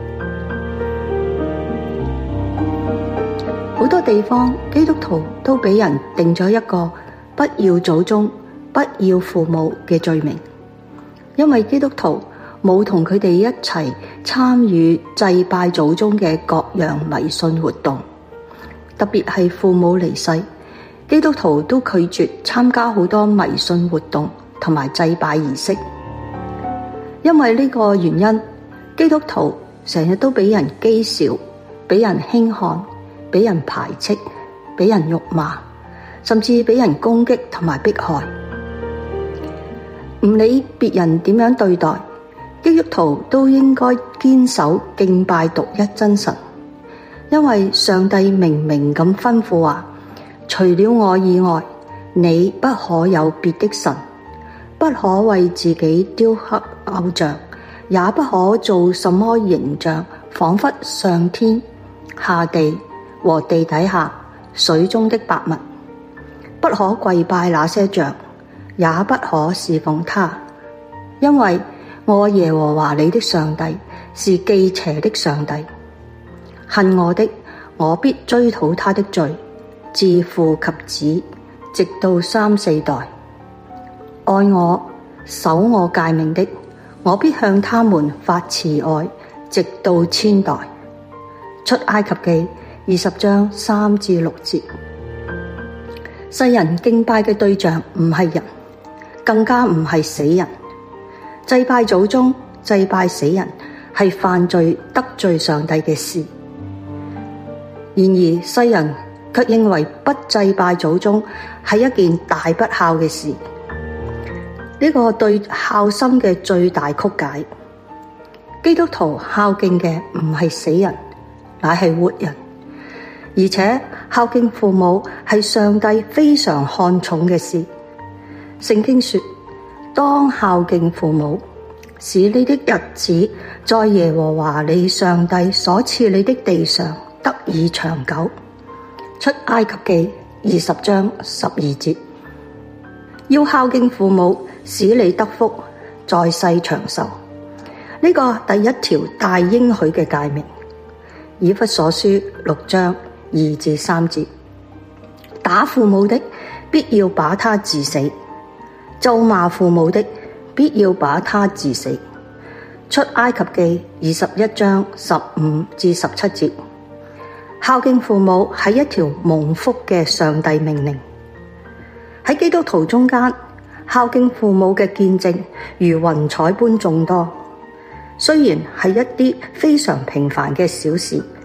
S12: 好多地方基督徒都俾人定咗一個不要祖宗、不要父母嘅罪名，因為基督徒冇同佢哋一齊參與祭拜祖宗嘅各樣迷信活動，特別係父母離世，基督徒都拒絕參加好多迷信活動同埋祭拜儀式。因為呢個原因，基督徒成日都俾人譏笑，俾人輕看，俾人排斥，俾人辱罵，甚至俾人攻擊同埋迫害。唔理別人點樣對待，基督徒都應該堅守敬拜獨一真神，因為上帝明明咁吩咐話，除了我以外，你不可有別的神，不可為自己雕刻偶像，也不可做什麼形象，仿佛上天下地和地底下水中的百物，不可跪拜那些像，也不可侍奉他，因為我耶和華你的上帝是忌邪的上帝。恨我的，我必追討他的罪，自父及子，直到三四代。愛我、守我誡命的，我必向他們發慈愛，直到千代。出埃及記二十章三至六節。世人敬拜嘅對象唔係人，更加唔係死人。祭拜祖宗、祭拜死人係犯罪得罪上帝嘅事。然而世人卻認為不祭拜祖宗係一件大不孝嘅事。呢個對孝心嘅最大曲解。基督徒孝敬嘅唔係死人，乃係活人。而且孝敬父母係上帝非常看重嘅事。聖經說，當孝敬父母，使你的日子在耶和華你上帝所賜你的地上得以長久。出埃及記二十章十二節。要孝敬父母，使你得福，在世長壽。呢個第一條大應許嘅誡命。以弗所書六章二至三節。打父母的，必要把他治死；咒罵父母的，必要把他治死。出埃及記二十一章十五至十七節。孝敬父母係一條蒙福嘅上帝命令。喺基督徒中間，孝敬父母嘅見證如雲彩般眾多。雖然係一啲非常平凡嘅小事，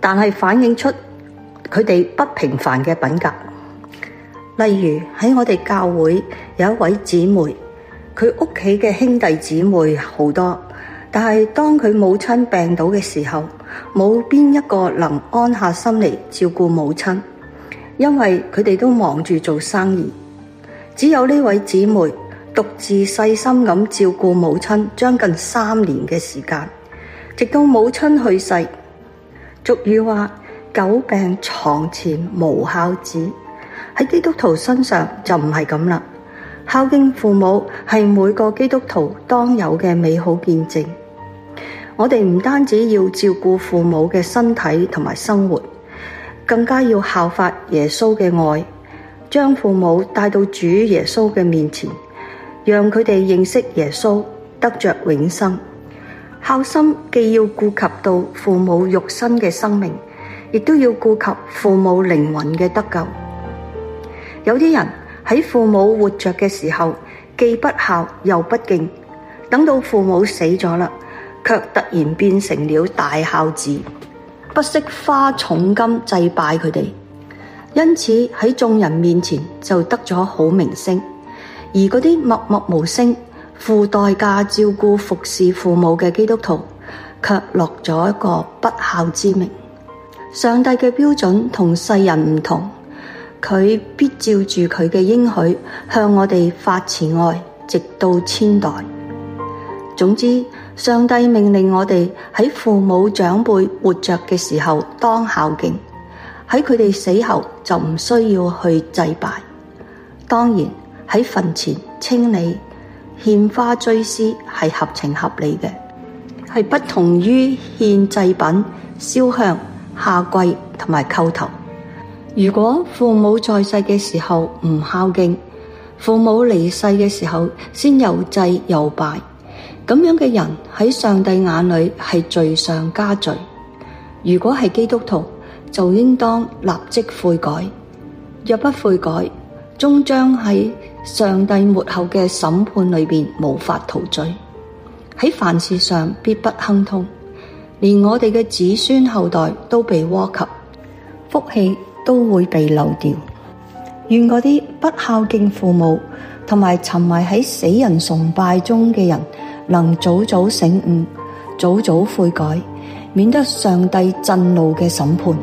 S12: 但係反映出佢哋不平凡嘅品格。例如喺我哋教會有一位姊妹，佢屋企嘅兄弟姊妹好多，但係當佢母親病倒嘅時候，冇邊一個能安下心嚟照顧母親，因為佢哋都忙住做生意。只有呢位姊妹獨自細心咁照顧母親將近三年嘅時間，直到母親去世。俗語話久病床前無孝子，喺基督徒身上就唔係咁啦。孝敬父母係每個基督徒當有嘅美好見證。我哋唔單止要照顧父母嘅身體同埋生活，更加要效法耶穌嘅愛，將父母帶到主耶穌嘅面前，讓佢哋認識耶穌，得着永生。孝心既要顧及到父母肉身嘅生命，亦都要顧及父母靈魂嘅得救。有啲人喺父母活着嘅時候，既不孝又不敬，等到父母死咗啦，卻突然變成了大孝子，不惜花重金祭拜佢哋，因此喺眾人面前就得咗好名聲。而嗰啲默默無聲、付代價照顧服侍父母嘅基督徒，卻落咗一個不孝之名。上帝嘅標準同世人唔同，佢必照住佢嘅應許向我哋發慈愛，直到千代。總之，上帝命令我哋喺父母長輩活着嘅時候當孝敬，喺佢哋死後就唔需要去祭拜。當然喺墳前清理、獻花追思係合情合理嘅，係不同於獻祭品、燒香、下跪同埋叩頭。如果父母在世嘅時候唔孝敬，父母離世嘅時候先又祭又拜，咁樣嘅人喺上帝眼裏係罪上加罪。如果係基督徒，就應當立即悔改，若不悔改，終將喺上帝末後嘅審判裏邊無法逃罪，喺凡事上必不亨通，連我哋嘅子孫後代都被禍及，福氣都會被漏掉。願嗰啲不孝敬父母同埋沉迷喺死人崇拜中嘅人能早早醒悟，早早悔改，免得上帝震怒嘅審判。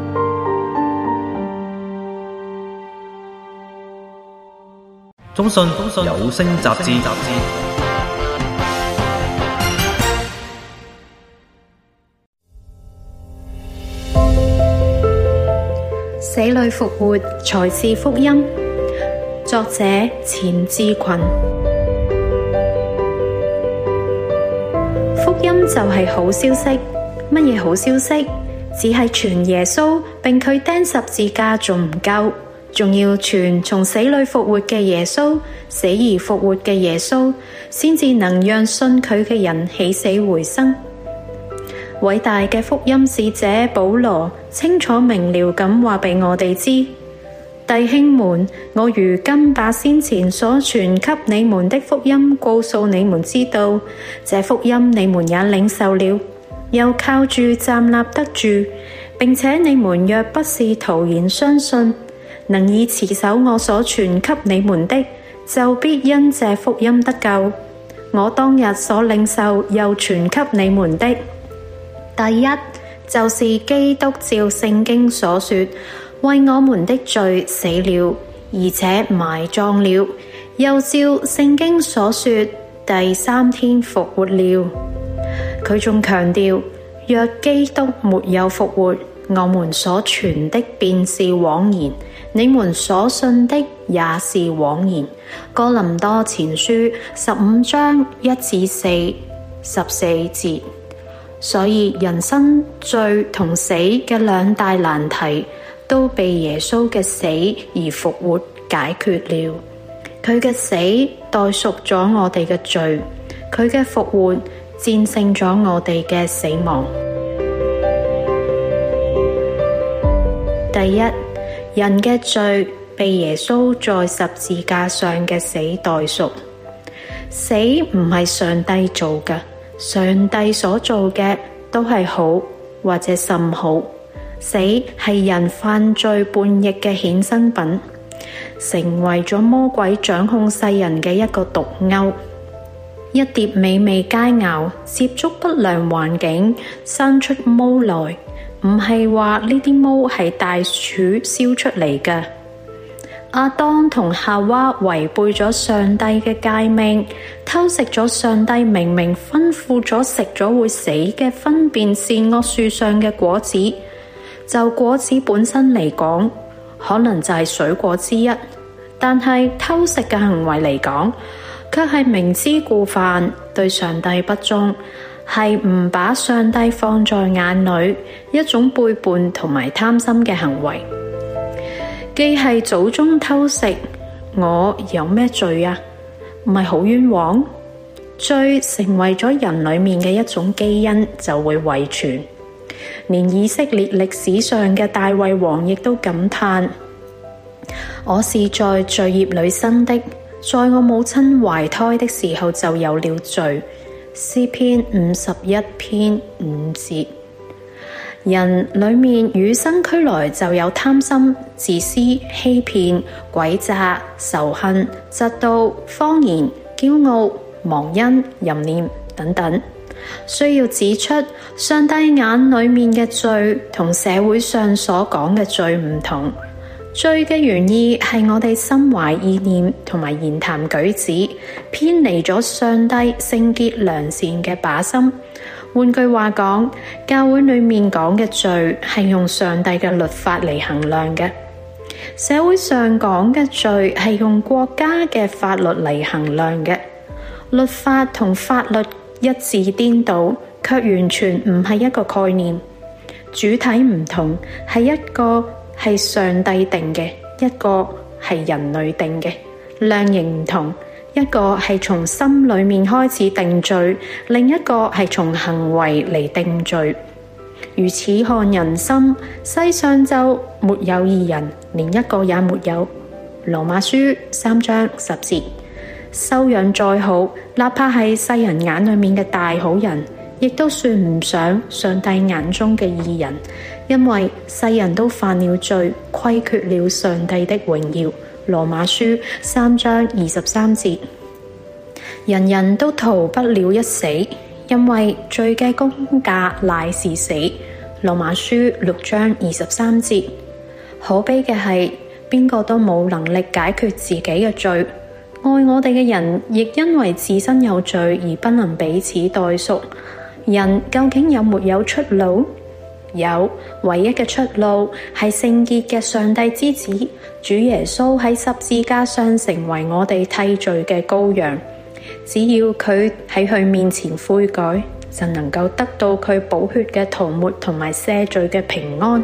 S11: 中信有聲雜誌。
S13: 死裏復活才是福音。作者錢志群。福音就係好消息。乜嘢好消息？只係傳耶穌並佢釘十字架仲唔夠，仲要傳從死裏復活嘅耶穌，死而復活嘅耶穌，先至能讓信佢嘅人起死回生。偉大嘅福音使者保羅清楚明了咁話俾我哋知：弟兄們，我如今把先前所傳給你們的福音告訴你們知道，這福音你們也領受了，又靠住站立得住，並且你們若不是徒然相信，能以持守我所傳給你們的，就必因這福音得救。我當日所領受又傳給你們的，第一就是基督照聖經所說，為我們的罪死了，而且埋葬了，又照聖經所說，第三天復活了。佢仲強調，若基督沒有復活，我們所傳的便是枉然，你們所信的也是枉然。哥林多前書十五章一至四十四節。所以人生罪同死嘅兩大難題都被耶穌嘅死而復活解決了。佢嘅死代贖咗我哋嘅罪，佢嘅復活戰勝咗我哋嘅死亡。第一，人嘅罪被耶穌在十字架上嘅死代贖。死唔係上帝做嘅，上帝所做嘅都係好或者甚好， 死係人犯罪叛逆嘅衍生品，成為咗魔鬼掌控世人嘅一個毒鈎。一碟美味佳肴接觸不良環境，生出毛來，唔係話呢啲毛係大廚燒出嚟嘅。亞當同夏娃違背咗上帝嘅誡命，偷食咗上帝明明吩咐咗食咗會死嘅分辨善惡樹上嘅果子。就果子本身嚟講，可能就係水果之一，但係偷食嘅行為嚟講，卻係明知故犯，對上帝不忠，係唔把上帝放在眼裏，一種背叛同埋貪心嘅行為。既係祖宗偷食，我有咩罪啊？唔係好冤枉？罪成為咗人裏面嘅一種基因，就會遺傳。連以色列歷史上嘅大衛王亦都感嘆：我是在罪孽裏生的，在我母親懷胎的時候就有了罪。詩篇五十一篇五節。人裏面與生俱來就有貪心、自私、欺騙、詭詐、仇恨、嫉妒、謊言、驕傲、忘恩、淫念等等。需要指出，上帝眼裏面嘅罪同社會上所講嘅罪唔同。罪嘅原意係我哋心懷意念同埋言談舉止偏離咗上帝聖潔良善嘅把心。換句話講，教會裏面講嘅罪係用上帝嘅律法嚟衡量嘅，社會上講嘅罪係用國家嘅法律嚟衡量嘅。律法同法律一致顛倒，卻完全唔係一個概念。主體唔同，係一個係上帝定嘅，一個係人類定嘅。量刑唔同，一個係從心裏面開始定罪，另一個係從行為嚟定罪。如此看人心，世上就沒有義人，連一個也沒有。羅馬書三章十節。修養再好，哪怕係世人眼裏面嘅大好人，亦都算唔上上帝眼中嘅義人，因為世人都犯了罪，虧缺了上帝的榮耀。羅馬書三章二十三節。人人都逃不了一死，因為罪嘅工價乃是死。羅馬書六章二十三節。可悲嘅係，邊個都冇能力解決自己嘅罪。愛我哋嘅人，亦因為自身有罪而不能彼此代贖。人究竟有沒有出路？有，唯一嘅出路係聖潔嘅上帝之子主耶穌喺十字架上成為我哋替罪嘅羔羊。只要佢喺佢面前悔改，就能夠得到佢寶血嘅塗抹同埋赦罪嘅平安。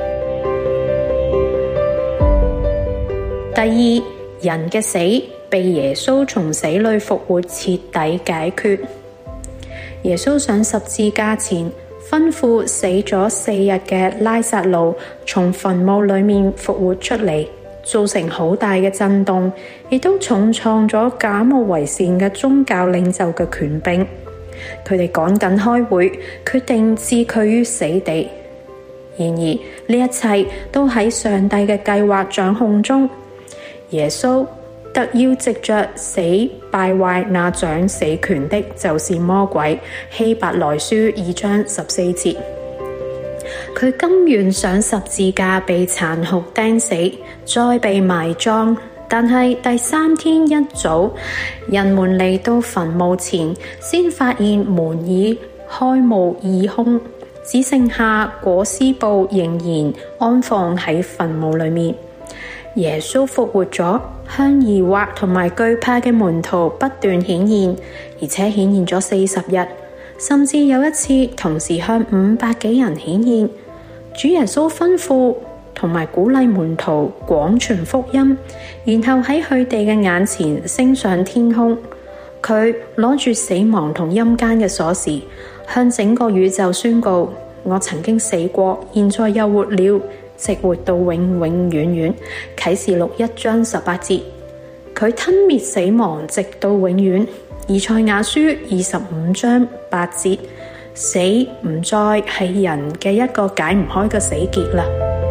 S13: 第二，人嘅死被耶穌從死裏復活徹底解決。耶穌上十字架前吩咐死咗四日嘅拉撒路從墳墓裏面復活出嚟，造成好大嘅震動，亦都重創咗假冒為善嘅宗教領袖嘅權柄。佢哋趕緊開會，決定置佢於死地。然而呢一切都喺上帝嘅計劃掌控中。耶穌特要藉着死敗壞那掌死權的，就是魔鬼。希伯來書二章十四節。佢甘願上十字架被殘酷釘死，再被埋葬。但係第三天一早，人們嚟到墳墓前，先發現門已開無二空，只剩下裹屍布仍然安放喺墳墓裏面。耶穌復活咗，向疑惑同埋懼怕嘅門徒不斷顯現，而且顯現咗四十日，甚至有一次同時向五百幾人顯現。主耶穌吩咐同埋鼓勵門徒廣傳福音，然後喺佢哋嘅眼前升上天空。佢攞住死亡同陰間嘅鎖匙，向整個宇宙宣告：我曾經死過，現在又活了，直活到永永遠遠。啟示錄一章十八節。佢吞滅死亡，直到永遠。以賽亞書二十五章八節。 死唔再係人嘅一個解唔開嘅死結啦。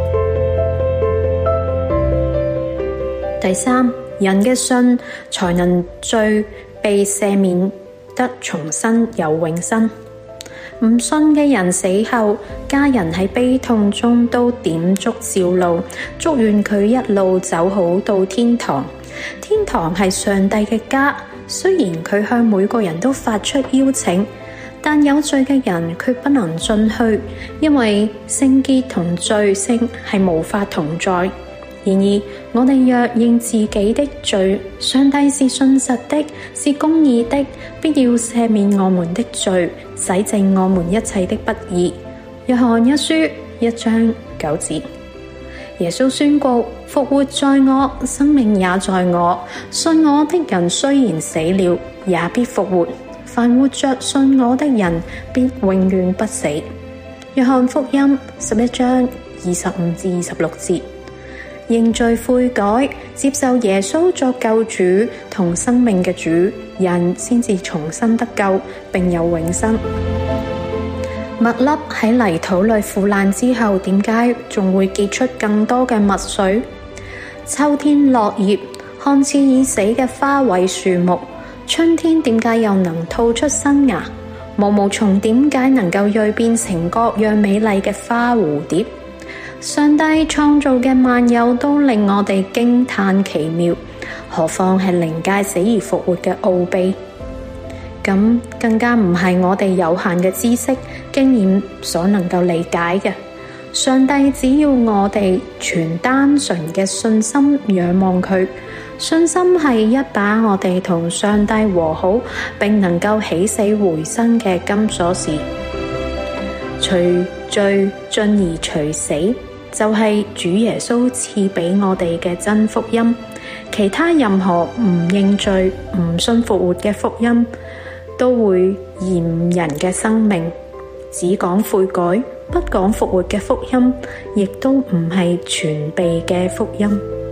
S13: 第三，人嘅信才能罪被赦免得重新有永生。唔信嘅人死後，家人喺悲痛中都點燭照路，祝願佢一路走好到天堂。天堂係上帝嘅家，雖然佢向每個人都發出邀請，但有罪嘅人卻不能進去，因為聖潔同罪性係無法同在。然而，我哋若認自己的罪，上帝是信實的，是公義的，必要赦免我們的罪，洗淨我們一切的不義。約翰一書一章九節。耶穌宣告：復活在我，生命也在我。信我的人雖然死了，也必復活。凡活着信我的人，必永遠不死。約翰福音十一章二十五至二十六節。認罪悔改，接受耶穌作救主同生命嘅主，人先至重新得救，並有永生。麥粒喺泥土裏腐爛之後，點解仲會結出更多嘅麥穗？秋天落葉，看似已死嘅花卉樹木，春天點解又能吐出新芽？毛毛蟲點解能夠蛻變成各樣美麗嘅花蝴蝶？上帝創造嘅萬有都令我哋驚嘆奇妙，何況係靈界死而復活嘅奧秘？咁更加唔係我哋有限嘅知識經驗所能夠理解嘅。上帝只要我哋全單純嘅信心仰望佢，信心係一把我哋同上帝和好並能夠起死回生嘅金鎖匙。除罪進而除死，就係主耶穌賜俾我哋嘅真福音。其他任何唔認罪、唔信復活嘅福音，都會延誤人嘅生命。只講悔改，不講復活嘅福音，亦都唔係全備嘅福音。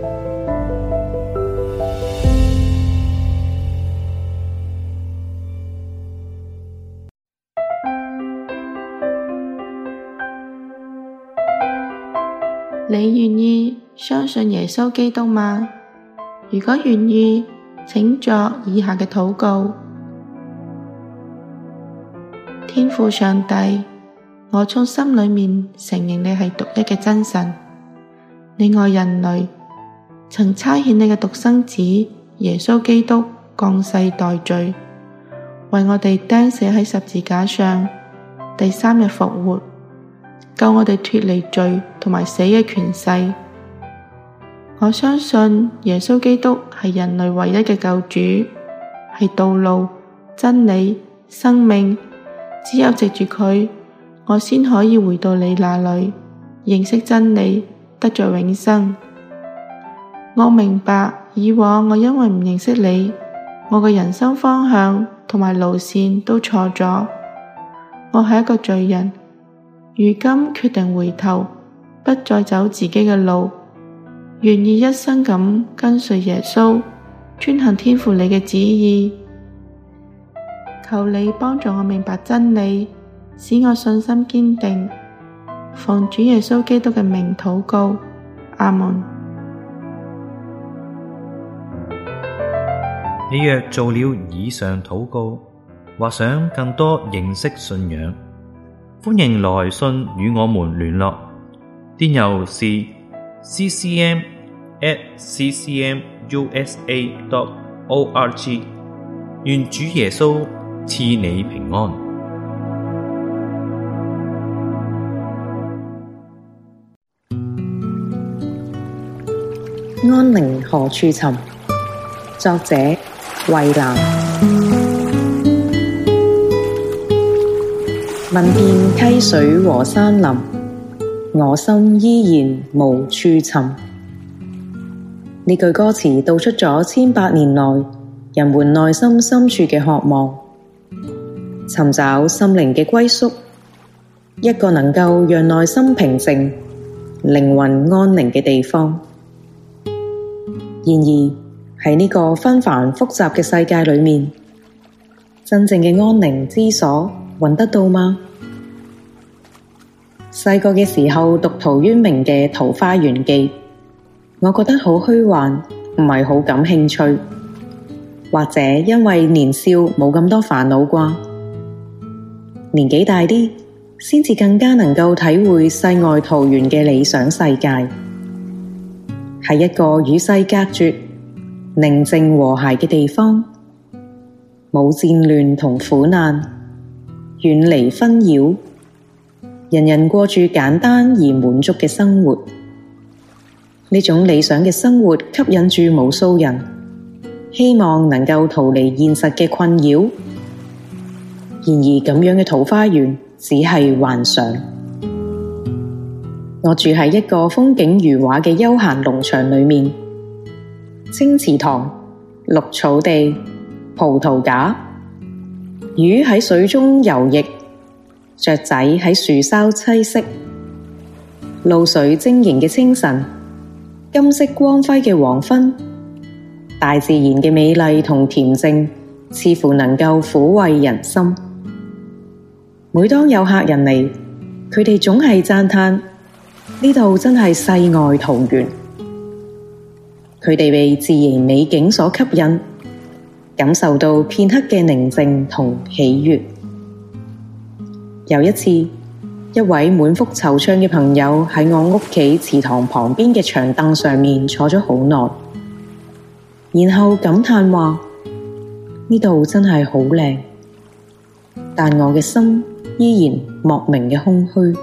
S14: 你願意相信耶穌基督嗎？如果願意，請作以下嘅禱告。天父上帝，我從心裏面承認你係獨一嘅真神，你愛人類，曾差遣你嘅獨生子耶穌基督降世代罪，為我哋釘死喺十字架上，第三日復活，救我哋脫離罪同埋死嘅權勢。我相信耶穌基督係人類唯一嘅救主，係道路、真理、生命。只有藉住佢，我先可以回到你那裏，認識真理，得着永生。我明白以往我因為唔認識你，我嘅人生方向同埋路線都錯咗。我係一個罪人，如今決定回頭，不再走自己嘅路，願意一生咁跟隨耶穌，遵行天父你嘅旨意。求你幫助我明白真理，使我信心堅定。奉主耶穌基督嘅名禱告，阿門。
S11: 你若做了以上禱告，或想更多認識信仰，歡迎來信與我們聯絡。電郵是 c c m at c c m u s a dot o r g。願主耶穌賜你平安。
S6: 安寧何處尋？作者衛蘭。聞遍溪水和山林，我心依然無處尋。呢句歌詞道出咗千百年來人們內心深處嘅渴望，尋找心靈嘅歸宿，一個能夠讓內心平靜、靈魂安寧嘅地方。然而喺呢個紛繁複雜嘅世界裏面，真正嘅安寧之所揾得到嗎？細個嘅時候讀陶淵明嘅《桃花源記》，我覺得好虛幻，唔係好感興趣，或者因為年少冇咁多煩惱啩。年紀大啲，先至更加能夠體會世外桃源嘅理想世界，係一個與世隔絕、寧靜和諧嘅地方，冇戰亂同苦難，遠離紛擾，人人過住簡單而滿足嘅生活。呢種理想嘅生活吸引住無數人，希望能夠逃離現實嘅困擾。然而咁樣嘅桃花源只係幻想。我住喺一個風景如畫嘅休閒農場裏面，青池塘、綠草地、葡萄架，魚喺水中游弋，雀仔喺樹梢棲息。露水晶瑩嘅清晨，金色光輝嘅黃昏，大自然嘅美麗同恬靜似乎能夠撫慰人心。每當有客人嚟，佢哋總係讚嘆呢度真係世外桃源。佢哋被自然美景所吸引，感受到片刻嘅寧靜同喜悅。有一次，一位滿腹惆悵嘅朋友喺我屋企池塘旁邊嘅長凳上面坐咗好耐，然後感嘆話：呢度真係好靚，但我嘅心依然莫名嘅空虛。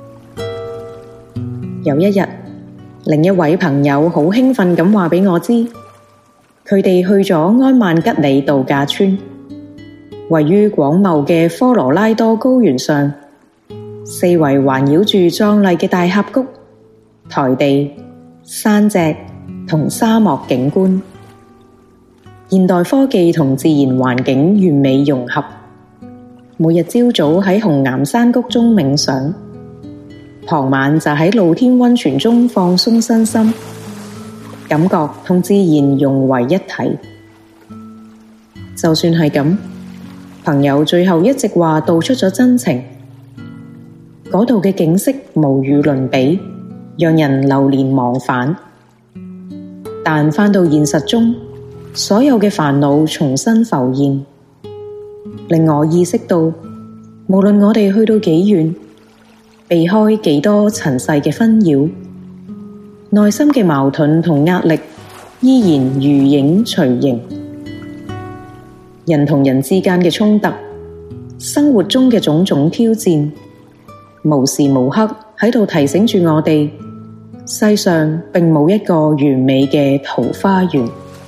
S6: 有一日，另一位朋友好興奮咁話俾我知，佢哋去咗安曼吉里度假村，位於廣袤嘅科羅拉多高原上，四圍環繞住壯麗嘅大峽谷、台地、山脊同沙漠景觀，現代科技同自然環境完美融合。每日朝早喺紅岩山谷中冥想，傍晚就喺露天溫泉中放鬆身心，感覺同自然融為一體。就算係咁，朋友最後一直話道出咗真情，嗰度嘅景色無與倫比，讓人流連忘返。但返到現實中，所有嘅煩惱重新浮現，令我意識到，無論我哋去到幾遠，避開幾多塵世嘅紛擾，內心嘅矛盾同壓力依然如影隨形。人同人之間嘅衝突，生活中嘅種種挑戰，無時無刻喺度提醒住我哋，世上並冇一個完美嘅桃花源。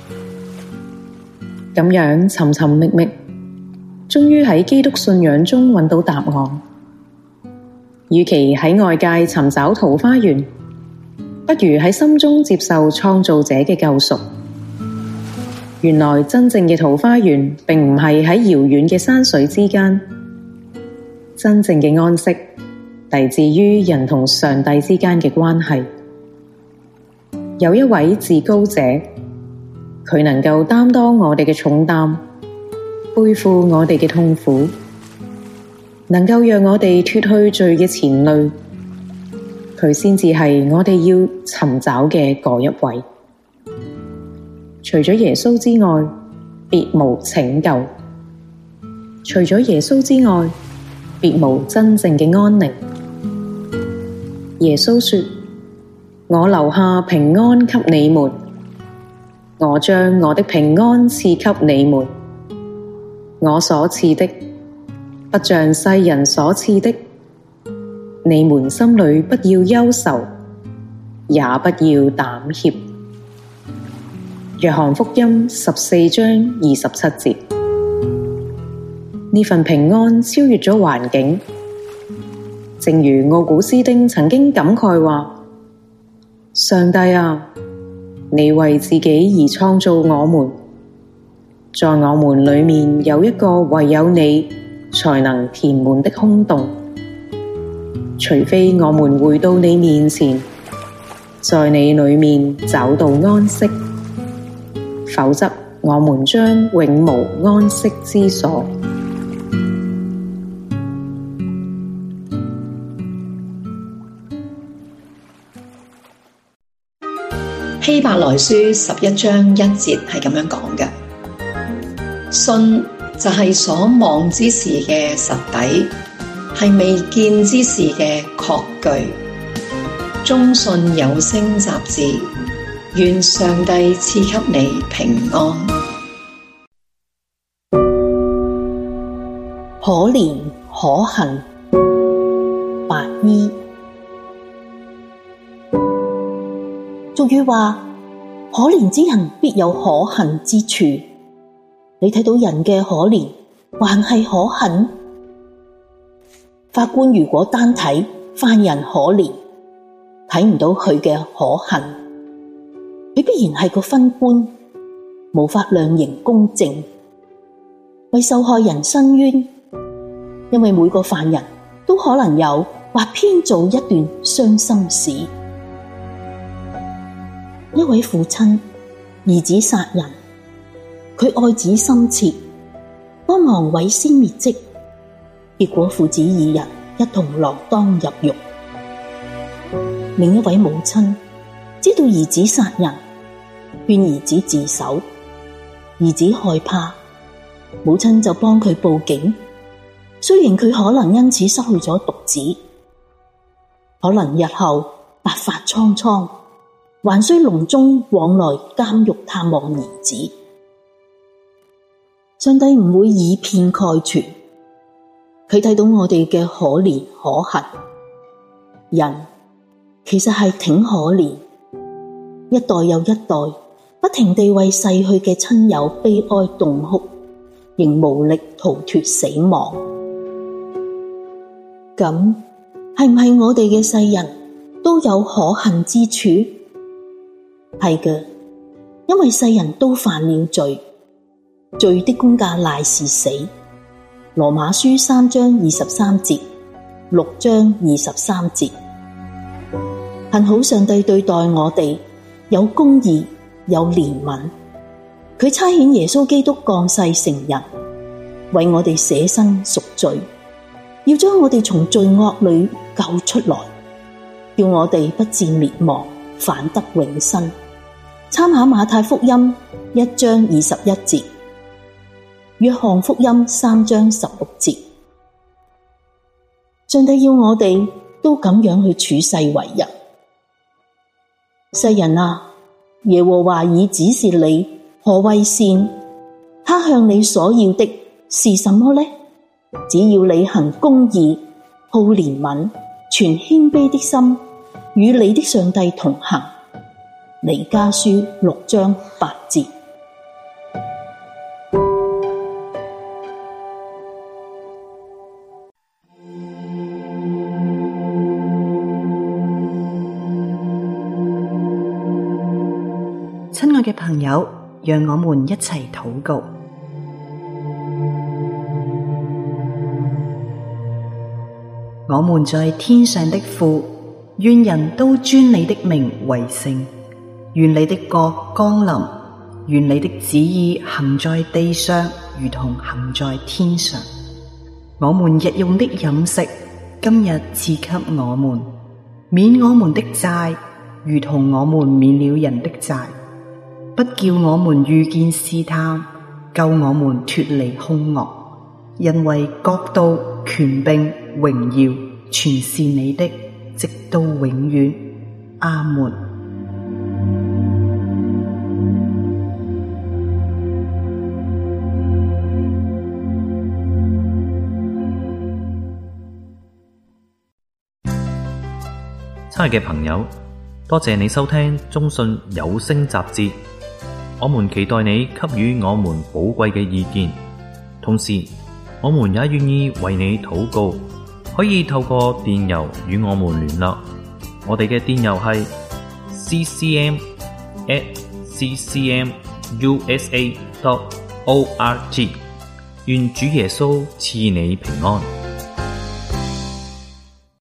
S6: 咁樣尋尋覓覓，終於喺基督信仰中揾到答案。與其喺外界尋找桃花源，不如喺心中接受創造者嘅救贖。原來真正嘅桃花源並唔係喺遙遠嘅山水之間，真正嘅安息嚟自於人同上帝之間嘅關係。有一位至高者，佢能夠擔當我哋嘅重擔，背負我哋嘅痛苦，能夠讓我哋脫去罪嘅纏累，佢先至係我哋要尋找嘅嗰一位。除咗耶穌之外，別無拯救；除咗耶穌之外，別無真正嘅安寧。耶穌說：我留下平安給你們，我將我的平安賜給你們。我所賜的，不像世人所賜的。你們心裏不要憂愁，也不要膽怯。約翰福音十四章二十七節。呢份平安超越咗環境，正如奧古斯丁曾經感慨話：上帝啊，你為自己而創造我們，在我們裏面有一個唯有你才能填滿的空洞。除非我們回到你面前，在你裏面找到安息，否則我們將永無安息之所。
S8: 希伯來書十一章一節係咁樣講嘅：信就係所望之事嘅實底，係未見之事嘅確據。中信有聲雜誌，願上帝賜給你平安。
S15: 可憐可恨，白衣。俗語話：可憐之人必有可恨之處。你睇到人嘅可憐，還係可恨？法官如果單睇犯人可憐，睇唔到佢嘅可恨，佢必然係個昏官，無法量刑公正，為受害人申冤。因為每個犯人都可能有或編造一段傷心史。一位父親兒子殺人，佢愛子心切，幫忙毀屍滅跡，結果父子二人一同鋃鐺入獄。另一位母親知道兒子殺人，勸兒子自首，兒子害怕，母親就幫佢報警。雖然佢可能因此失去咗獨子，可能日後白髮蒼蒼，還需籠中往來監獄探望兒子。上帝唔會以偏概全，佢睇到我哋嘅可憐可恨。人其實係挺可憐，一代又一代不停地為逝去嘅親友悲哀痛哭，仍無力逃脫死亡。咁係唔係我哋嘅世人都有可恨之處？係嘅，因為世人都犯了罪，罪的工價乃是死。羅馬書三章二十三節，六章二十三節。幸好上帝對待我哋有公義有憐憫，佢差遣耶穌基督降世成人，為我哋捨身贖罪，要將我哋從罪惡裏救出來，叫我哋不致滅亡，反得永生。參考馬太福音一章二十一節，約翰福音三章十六節。上帝要我哋都咁樣去處世為人。世人啊，耶和華已指示你何為善，他向你所要的是什麼呢？只要你行公義，好憐憫，存謙卑的心，與你的上帝同行。彌迦書六章八節。
S1: 親愛嘅朋友，讓我們一齊禱告。我們在天上的父，願人都尊你的名為聖。願你的國降臨，願你的旨意行在地上，如同行在天上。我們日用的飲食，今日賜給我們，免我們的債，如同我們免了人的債。不叫我們遇見試探，救我們脫離兇惡。因為國度、權柄、榮耀，全是你的，直到永遠。阿門。
S11: 親愛嘅朋友，多謝你收聽中信有聲雜誌。我們期待你給予我們寶貴嘅意見，同時我們也願意為你禱告。可以透過電郵與我們聯絡，我哋嘅電郵係 c c m at c c m u s a dot org。願主耶穌賜你平安。